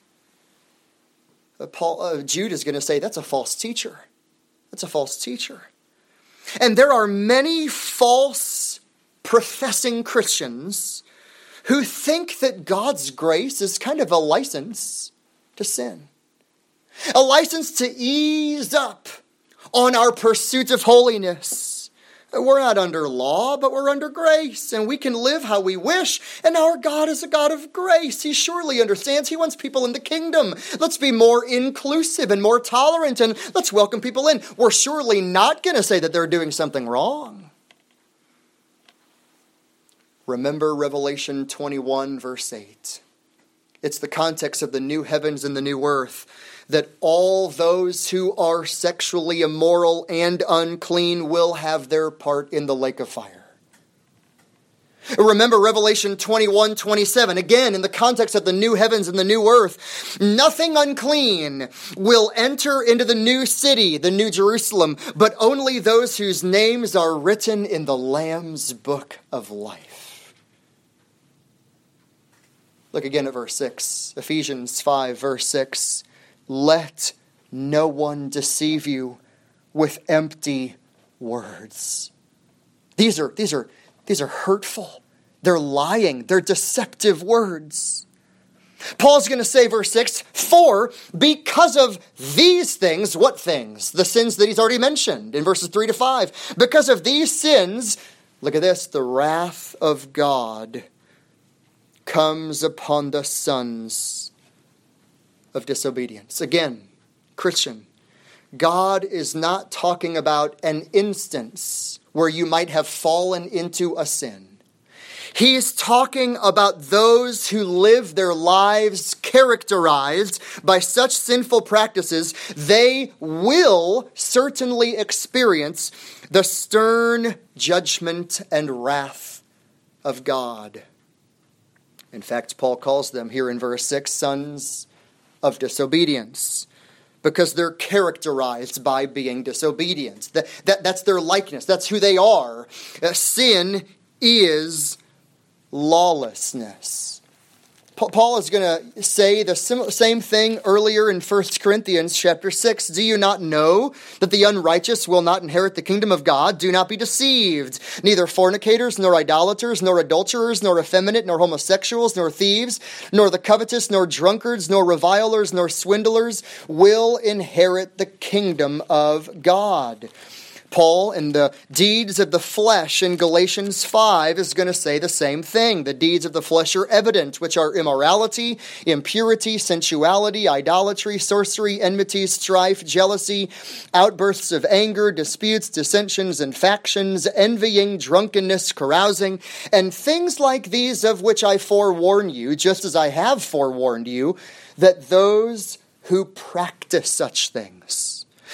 Jude is going to say that's a false teacher. That's a false teacher. And there are many false professing Christians who think that God's grace is kind of a license to sin. A license to ease up on our pursuit of holiness. We're not under law, but we're under grace, and we can live how we wish, and our God is a God of grace. He surely understands. He wants people in the kingdom. Let's be more inclusive and more tolerant, and let's welcome people in. We're surely not going to say that they're doing something wrong. Remember Revelation 21, verse 8. It's the context of the new heavens and the new earth, that all those who are sexually immoral and unclean will have their part in the lake of fire. Remember Revelation 21, 27. Again, in the context of the new heavens and the new earth, nothing unclean will enter into the new city, the new Jerusalem, but only those whose names are written in the Lamb's book of life. Look again at verse 6. Ephesians 5, verse 6. Let no one deceive you with empty words. These are hurtful. They're lying. They're deceptive words. Paul's going to say, verse 6, for because of these things, what things? The sins that he's already mentioned in verses 3 to 5. Because of these sins, look at this, the wrath of God comes upon the sons of disobedience. Again, Christian, God is not talking about an instance where you might have fallen into a sin. He's talking about those who live their lives characterized by such sinful practices, they will certainly experience the stern judgment and wrath of God. In fact, Paul calls them here in verse 6, sons of disobedience, because they're characterized by being disobedient. That's their likeness. That's who they are. Sin is lawlessness. Paul is going to say the same thing earlier in 1 Corinthians chapter 6. Do you not know that the unrighteous will not inherit the kingdom of God? Do not be deceived. Neither fornicators, nor idolaters, nor adulterers, nor effeminate, nor homosexuals, nor thieves, nor the covetous, nor drunkards, nor revilers, nor swindlers will inherit the kingdom of God. Paul, in the deeds of the flesh in Galatians 5, is going to say the same thing. The deeds of the flesh are evident, which are immorality, impurity, sensuality, idolatry, sorcery, enmity, strife, jealousy, outbursts of anger, disputes, dissensions, and factions, envying, drunkenness, carousing, and things like these, of which I forewarn you, just as I have forewarned you, that those who practice such things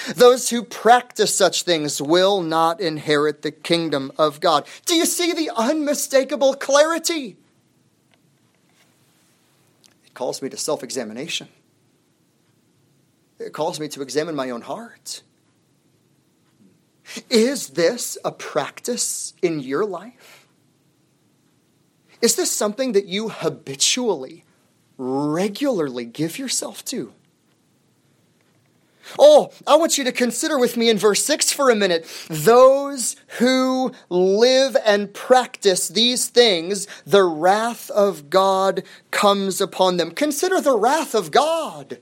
will not inherit the kingdom of God. Do you see the unmistakable clarity? It calls me to self-examination. It calls me to examine my own heart. Is this a practice in your life? Is this something that you habitually, regularly give yourself to? Oh, I want you to consider with me in verse 6 for a minute. Those who live and practice these things, the wrath of God comes upon them. Consider the wrath of God.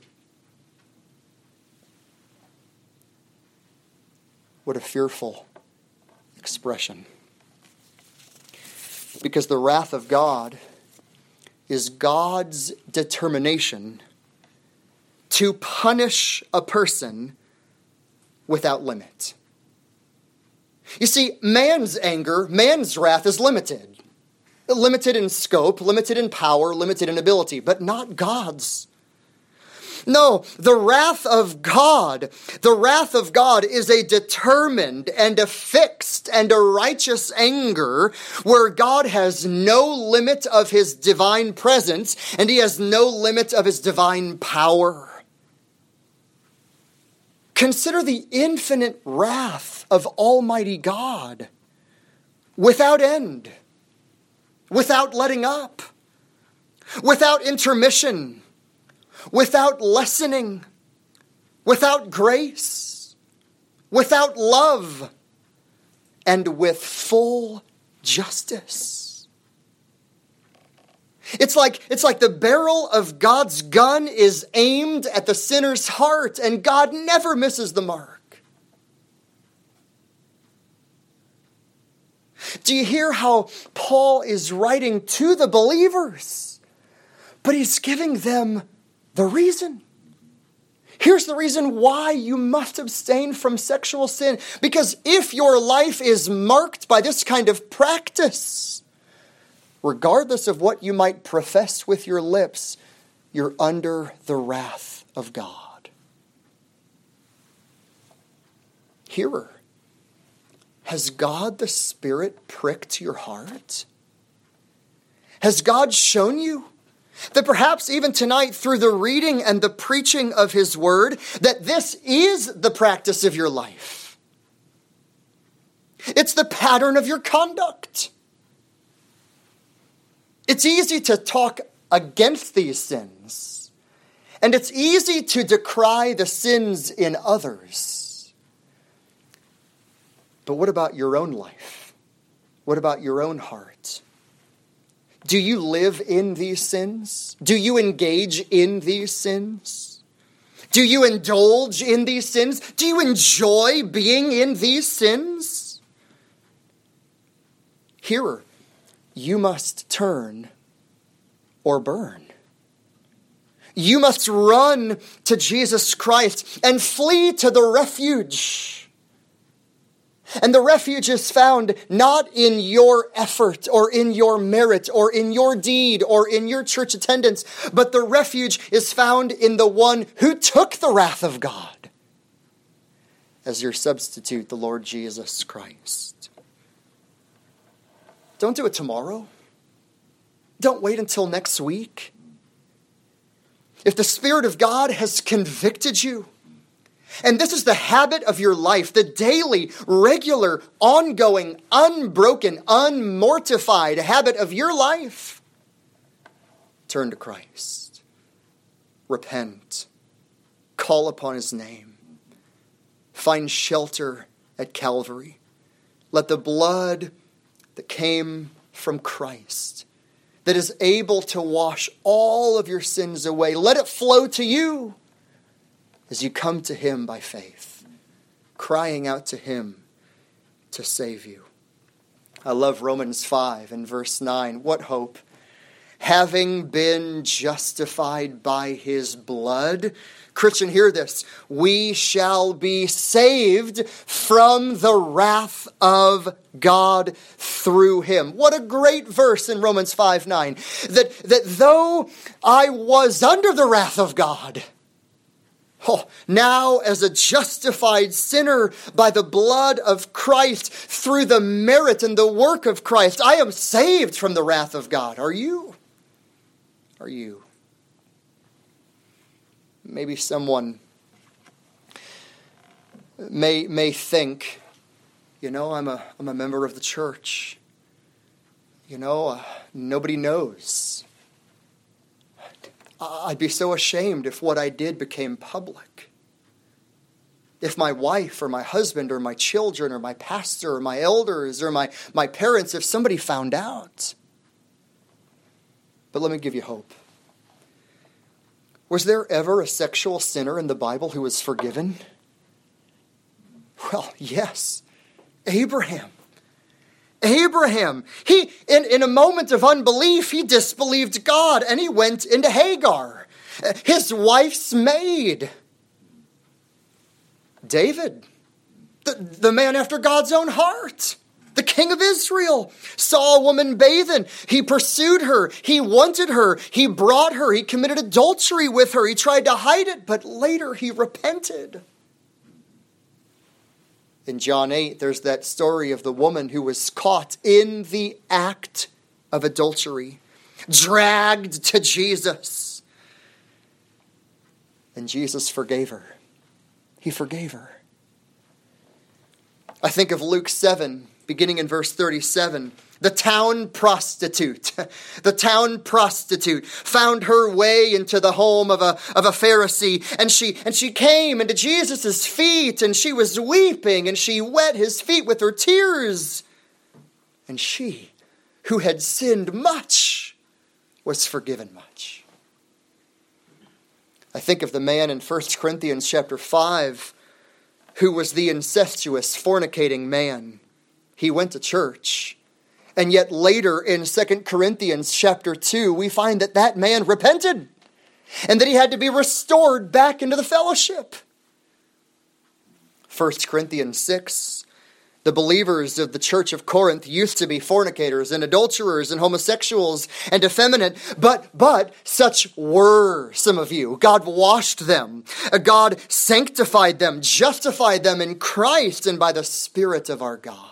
What a fearful expression. Because the wrath of God is God's determination to punish a person without limit. You see, man's anger, man's wrath is limited. Limited in scope, limited in power, limited in ability, but not God's. No, the wrath of God is a determined and a fixed and a righteous anger where God has no limit of his divine presence and he has no limit of his divine power. Consider the infinite wrath of Almighty God without end, without letting up, without intermission, without lessening, without grace, without love, and with full justice. It's like the barrel of God's gun is aimed at the sinner's heart, and God never misses the mark. Do you hear how Paul is writing to the believers? But he's giving them the reason. Here's the reason why you must abstain from sexual sin. Because if your life is marked by this kind of practice, regardless of what you might profess with your lips, you're under the wrath of God. Hearer, has God the Spirit pricked your heart? Has God shown you that perhaps even tonight through the reading and the preaching of his word, that this is the practice of your life? It's the pattern of your conduct. It's easy to talk against these sins, and it's easy to decry the sins in others. But what about your own life? What about your own heart? Do you live in these sins? Do you engage in these sins? Do you indulge in these sins? Do you enjoy being in these sins? Hearer, you must turn or burn. You must run to Jesus Christ and flee to the refuge. And the refuge is found not in your effort or in your merit or in your deed or in your church attendance, but the refuge is found in the one who took the wrath of God as your substitute, the Lord Jesus Christ. Don't do it tomorrow. Don't wait until next week. If the Spirit of God has convicted you, and this is the habit of your life, the daily, regular, ongoing, unbroken, unmortified habit of your life, turn to Christ. Repent. Call upon his name. Find shelter at Calvary. Let the blood that came from Christ, that is able to wash all of your sins away, let it flow to you as you come to him by faith, crying out to him to save you. I love Romans 5 and verse 9. What hope? Having been justified by his blood. Christian, hear this. We shall be saved from the wrath of God through him. What a great verse in Romans 5:9. That though I was under the wrath of God, now as a justified sinner by the blood of Christ, through the merit and the work of Christ, I am saved from the wrath of God. Are you? Are you? Maybe someone may think, I'm a member of the church. Nobody knows. I'd be so ashamed if what I did became public. If my wife or my husband or my children or my pastor or my elders or my parents, if somebody found out. But let me give you hope. Was there ever a sexual sinner in the Bible who was forgiven? Well, yes. Abraham. He, in a moment of unbelief, he disbelieved God and he went into Hagar, his wife's maid. David. The man after God's own heart. The king of Israel saw a woman bathing. He pursued her. He wanted her. He brought her. He committed adultery with her. He tried to hide it, but later he repented. In John 8, there's that story of the woman who was caught in the act of adultery, dragged to Jesus. And Jesus forgave her. He forgave her. I think of Luke 7, beginning in verse 37. The town prostitute found her way into the home of a Pharisee, and she came into Jesus' feet, and she was weeping, and she wet his feet with her tears. And she, who had sinned much, was forgiven much. I think of the man in 1 Corinthians chapter 5, who was the incestuous, fornicating man. He went to church. And yet later in 2 Corinthians chapter 2, we find that man repented and that he had to be restored back into the fellowship. 1 Corinthians 6, the believers of the church of Corinth used to be fornicators and adulterers and homosexuals and effeminate, but such were some of you. God washed them. God sanctified them, justified them in Christ and by the Spirit of our God.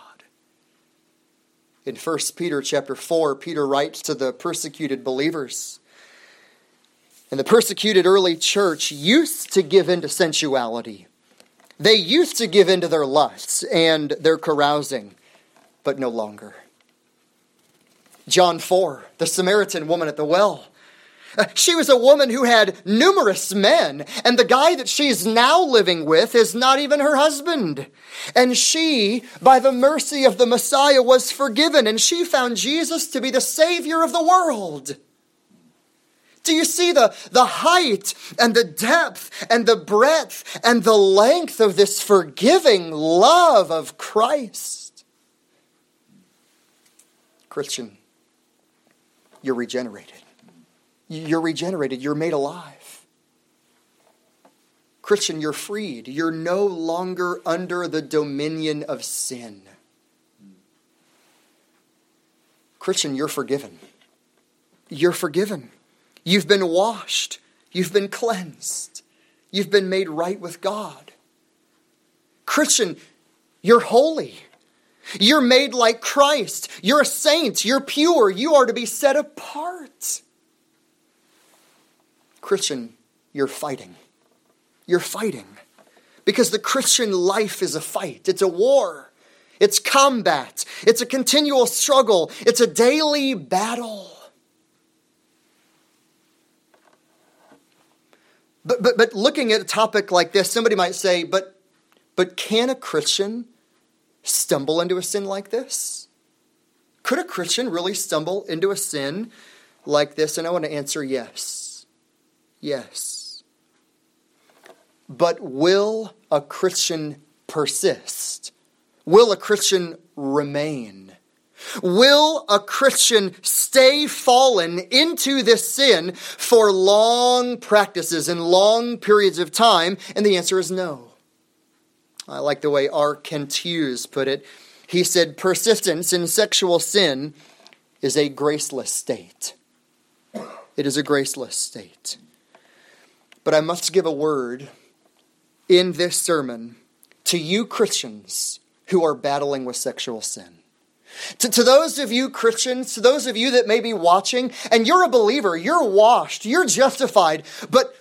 In 1 Peter chapter 4, Peter writes to the persecuted believers. And the persecuted early church used to give in to sensuality. They used to give in to their lusts and their carousing, but no longer. John 4, the Samaritan woman at the well. She was a woman who had numerous men, and the guy that she's now living with is not even her husband. And she, by the mercy of the Messiah, was forgiven, and she found Jesus to be the Savior of the world. Do you see the height and the depth and the breadth and the length of this forgiving love of Christ? Christian, you're regenerated. You're regenerated. You're made alive. Christian, you're freed. You're no longer under the dominion of sin. Christian, you're forgiven. You're forgiven. You've been washed. You've been cleansed. You've been made right with God. Christian, you're holy. You're made like Christ. You're a saint. You're pure. You are to be set apart. Christian, you're fighting. You're fighting. Because the Christian life is a fight. It's a war. It's combat. It's a continual struggle. It's a daily battle. But looking at a topic like this, somebody might say, but can a Christian stumble into a sin like this? Could a Christian really stumble into a sin like this? And I want to answer yes. Yes. But will a Christian persist? Will a Christian remain? Will a Christian stay fallen into this sin for long practices and long periods of time? And the answer is no. I like the way R. Kent Hughes put it. He said, persistence in sexual sin is a graceless state. It is a graceless state. But I must give a word in this sermon to you Christians who are battling with sexual sin. To those of you Christians, to those of you that may be watching, and you're a believer, you're washed, you're justified, but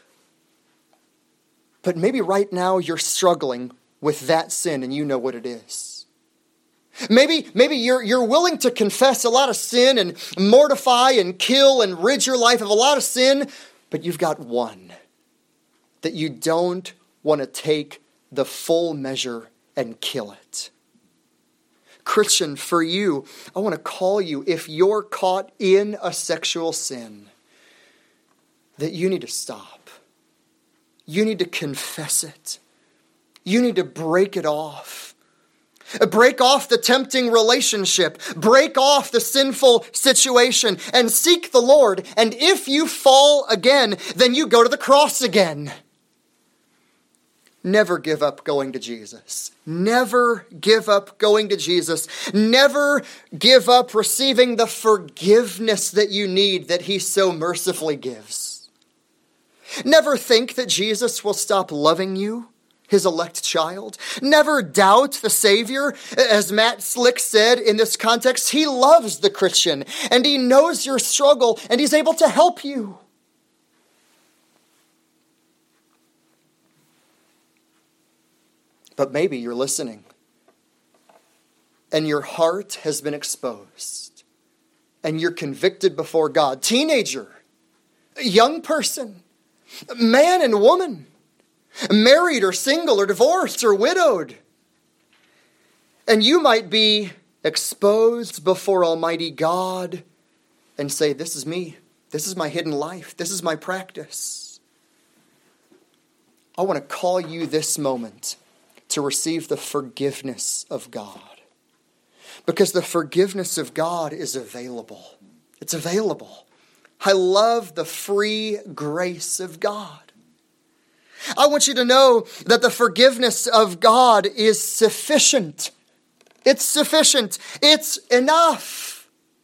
maybe right now you're struggling with that sin and you know what it is. Maybe you're willing to confess a lot of sin and mortify and kill and rid your life of a lot of sin, but you've got one that you don't want to take the full measure and kill it. Christian, for you, I want to call you, if you're caught in a sexual sin, that you need to stop. You need to confess it. You need to break it off. Break off the tempting relationship. Break off the sinful situation and seek the Lord. And if you fall again, then you go to the cross again. never give up going to Jesus. Never give up going to Jesus. Never give up receiving the forgiveness that you need, that he so mercifully gives. Never think that Jesus will stop loving you, his elect child. Never doubt the Savior. As Matt Slick said in this context, he loves the Christian, and he knows your struggle, and he's able to help you. But maybe you're listening, and your heart has been exposed, and you're convicted before God. Teenager, young person, man and woman, married or single or divorced or widowed. And you might be exposed before Almighty God and say, this is me. This is my hidden life. This is my practice. I want to call you this moment to receive the forgiveness of God. Because the forgiveness of God is available. It's available. I love the free grace of God. I want you to know that the forgiveness of God is sufficient. It's sufficient. It's enough.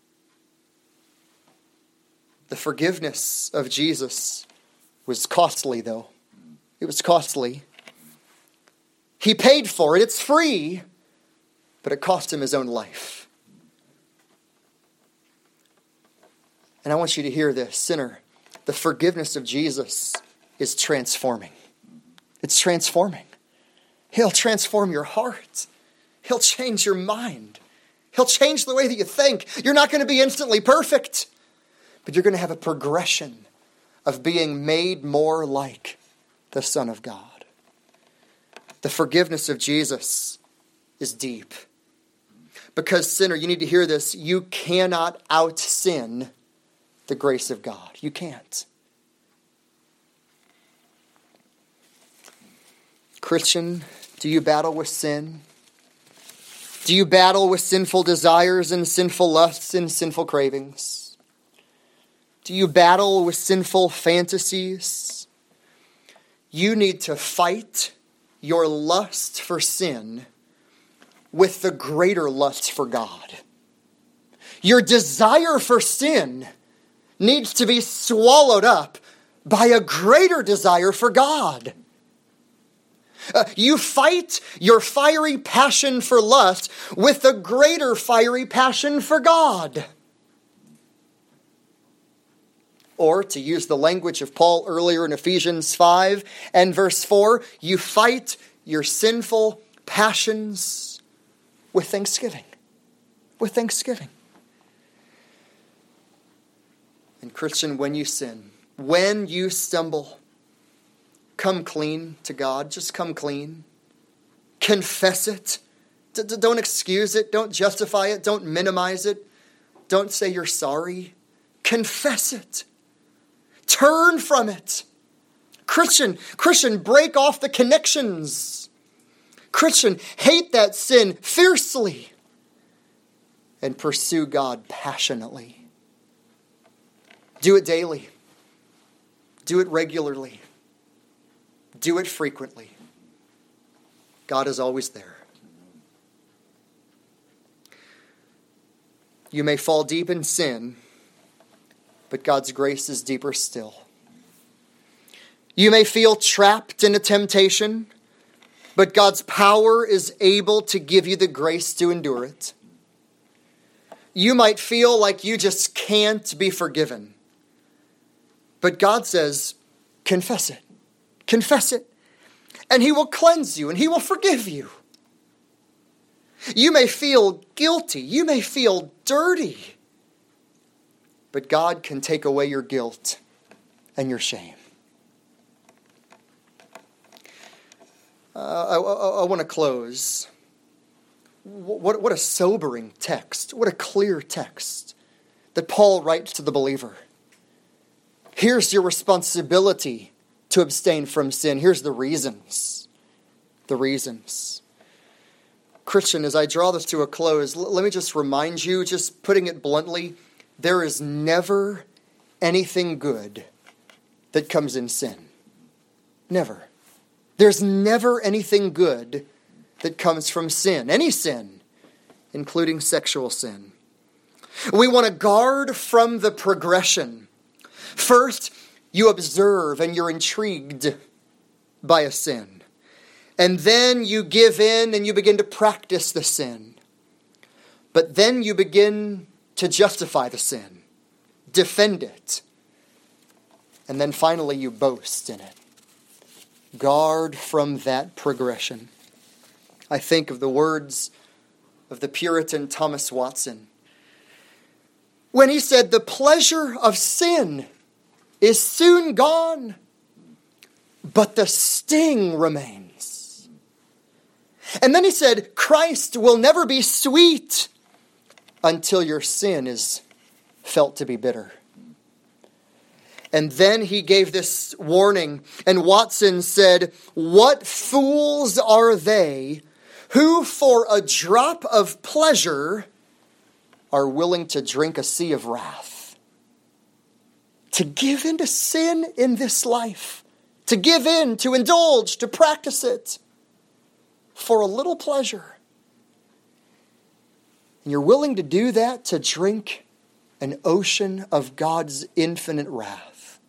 The forgiveness of Jesus was costly, though. It was costly. He paid for it. It's free, but it cost him his own life. And I want you to hear this, sinner. The forgiveness of Jesus is transforming. It's transforming. He'll transform your heart. He'll change your mind. He'll change the way that you think. You're not going to be instantly perfect, but you're going to have a progression of being made more like the Son of God. The forgiveness of Jesus is deep. Because, sinner, you need to hear this. You cannot out-sin the grace of God. You can't. Christian, do you battle with sin? Do you battle with sinful desires and sinful lusts and sinful cravings? Do you battle with sinful fantasies? You need to fight your lust for sin with the greater lust for God. Your desire for sin needs to be swallowed up by a greater desire for God. You fight your fiery passion for lust with a greater fiery passion for God. Or, to use the language of Paul earlier in Ephesians 5 and verse 4, you fight your sinful passions with thanksgiving. With thanksgiving. And Christian, when you sin, when you stumble, come clean to God. Just come clean. Confess it. Don't excuse it. Don't justify it. Don't minimize it. Don't say you're sorry. Confess it. Turn from it. Christian, break off the connections. Christian, hate that sin fiercely and pursue God passionately. Do it daily. Do it regularly. Do it frequently. God is always there. You may fall deep in sin, but God's grace is deeper still. You may feel trapped in a temptation, but God's power is able to give you the grace to endure it. You might feel like you just can't be forgiven, but God says, confess it. Confess it. And he will cleanse you and he will forgive you. You may feel guilty. You may feel dirty. But God can take away your guilt and your shame. I want to close. What a sobering text. What a clear text that Paul writes to the believer. Here's your responsibility to abstain from sin. Here's the reasons. The reasons. Christian, as I draw this to a close, let me just remind you, just putting it bluntly, there is never anything good that comes in sin. Never. There's never anything good that comes from sin, any sin, including sexual sin. We want to guard from the progression. First, you observe and you're intrigued by a sin. And then you give in and you begin to practice the sin. But then you begin to justify the sin, defend it, and then finally you boast in it. Guard from that progression. I think of the words of the Puritan Thomas Watson when he said, "The pleasure of sin is soon gone, but the sting remains." And then he said, "Christ will never be sweet until your sin is felt to be bitter." And then he gave this warning, and Watson said, "What fools are they who for a drop of pleasure are willing to drink a sea of wrath?" To give in to sin in this life, to give in, to indulge, to practice it for a little pleasure. And you're willing to do that to drink an ocean of God's infinite wrath.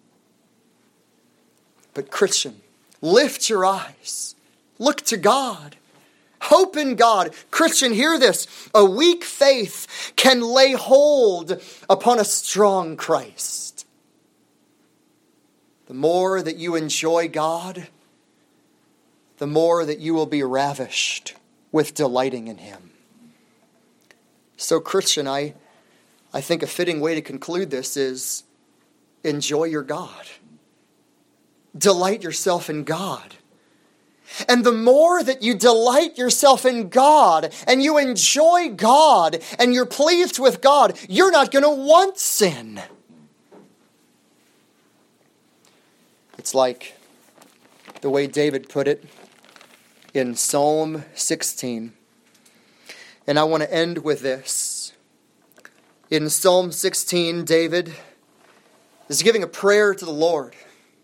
But Christian, lift your eyes. Look to God. Hope in God. Christian, hear this. A weak faith can lay hold upon a strong Christ. The more that you enjoy God, the more that you will be ravished with delighting in Him. So, Christian, I think a fitting way to conclude this is enjoy your God. Delight yourself in God. And the more that you delight yourself in God and you enjoy God and you're pleased with God, you're not going to want sin. It's like the way David put it in Psalm 16. And I want to end with this. In Psalm 16, David is giving a prayer to the Lord.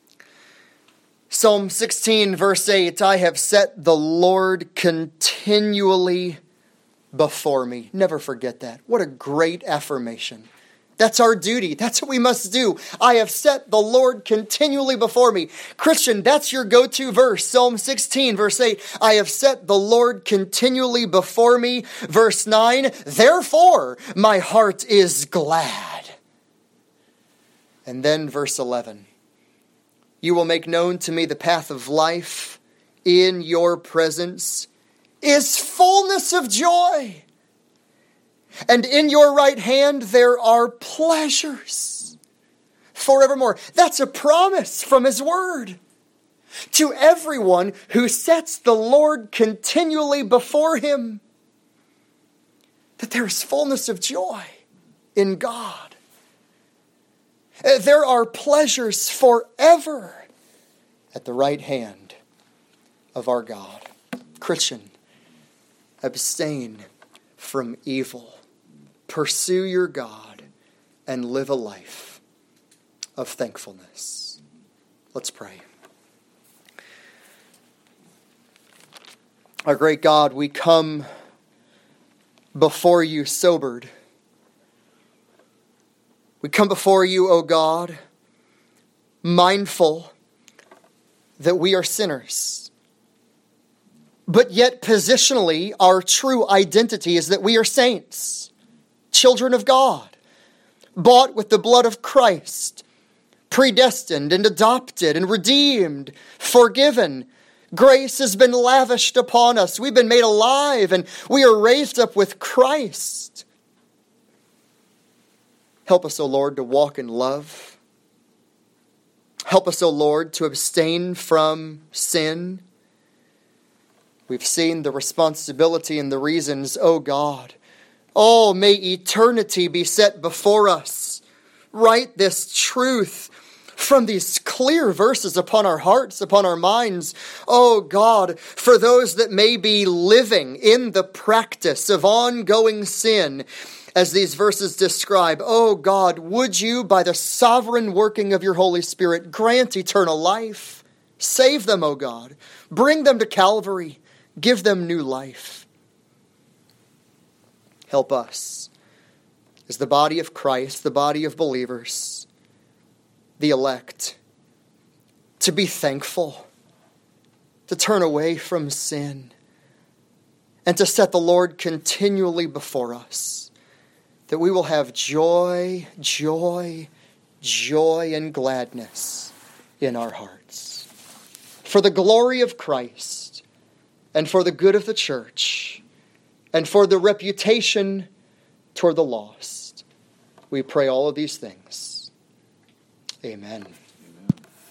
Psalm 16, verse 8, "I have set the Lord continually before me." Never forget that. What a great affirmation. That's our duty. That's what we must do. I have set the Lord continually before me. Christian, that's your go-to verse. Psalm 16, verse 8, "I have set the Lord continually before me." Verse 9, "Therefore my heart is glad." And then verse 11, "You will make known to me the path of life. In your presence is fullness of joy. And in your right hand there are pleasures forevermore." That's a promise from His Word to everyone who sets the Lord continually before him, that there is fullness of joy in God. There are pleasures forever at the right hand of our God. Christian, abstain from evil. Pursue your God and live a life of thankfulness. Let's pray. Our great God, we come before you sobered. We come before you, O God, mindful that we are sinners. But yet positionally, our true identity is that we are saints, children of God, bought with the blood of Christ, predestined and adopted and redeemed, forgiven. Grace has been lavished upon us. We've been made alive and we are raised up with Christ. Help us, O Lord, to walk in love. Help us, O Lord, to abstain from sin. We've seen the responsibility and the reasons, O God. Oh, may eternity be set before us. Write this truth from these clear verses upon our hearts, upon our minds. Oh God, for those that may be living in the practice of ongoing sin, as these verses describe, oh God, would you, by the sovereign working of your Holy Spirit, grant eternal life, Save them, O God. Bring them to Calvary. Give them new life. Help us as the body of Christ, the body of believers, the elect, to be thankful, to turn away from sin, and to set the Lord continually before us, that we will have joy, joy, joy, and gladness in our hearts. For the glory of Christ, and for the good of the church, and for the reputation toward the lost, we pray all of these things. Amen.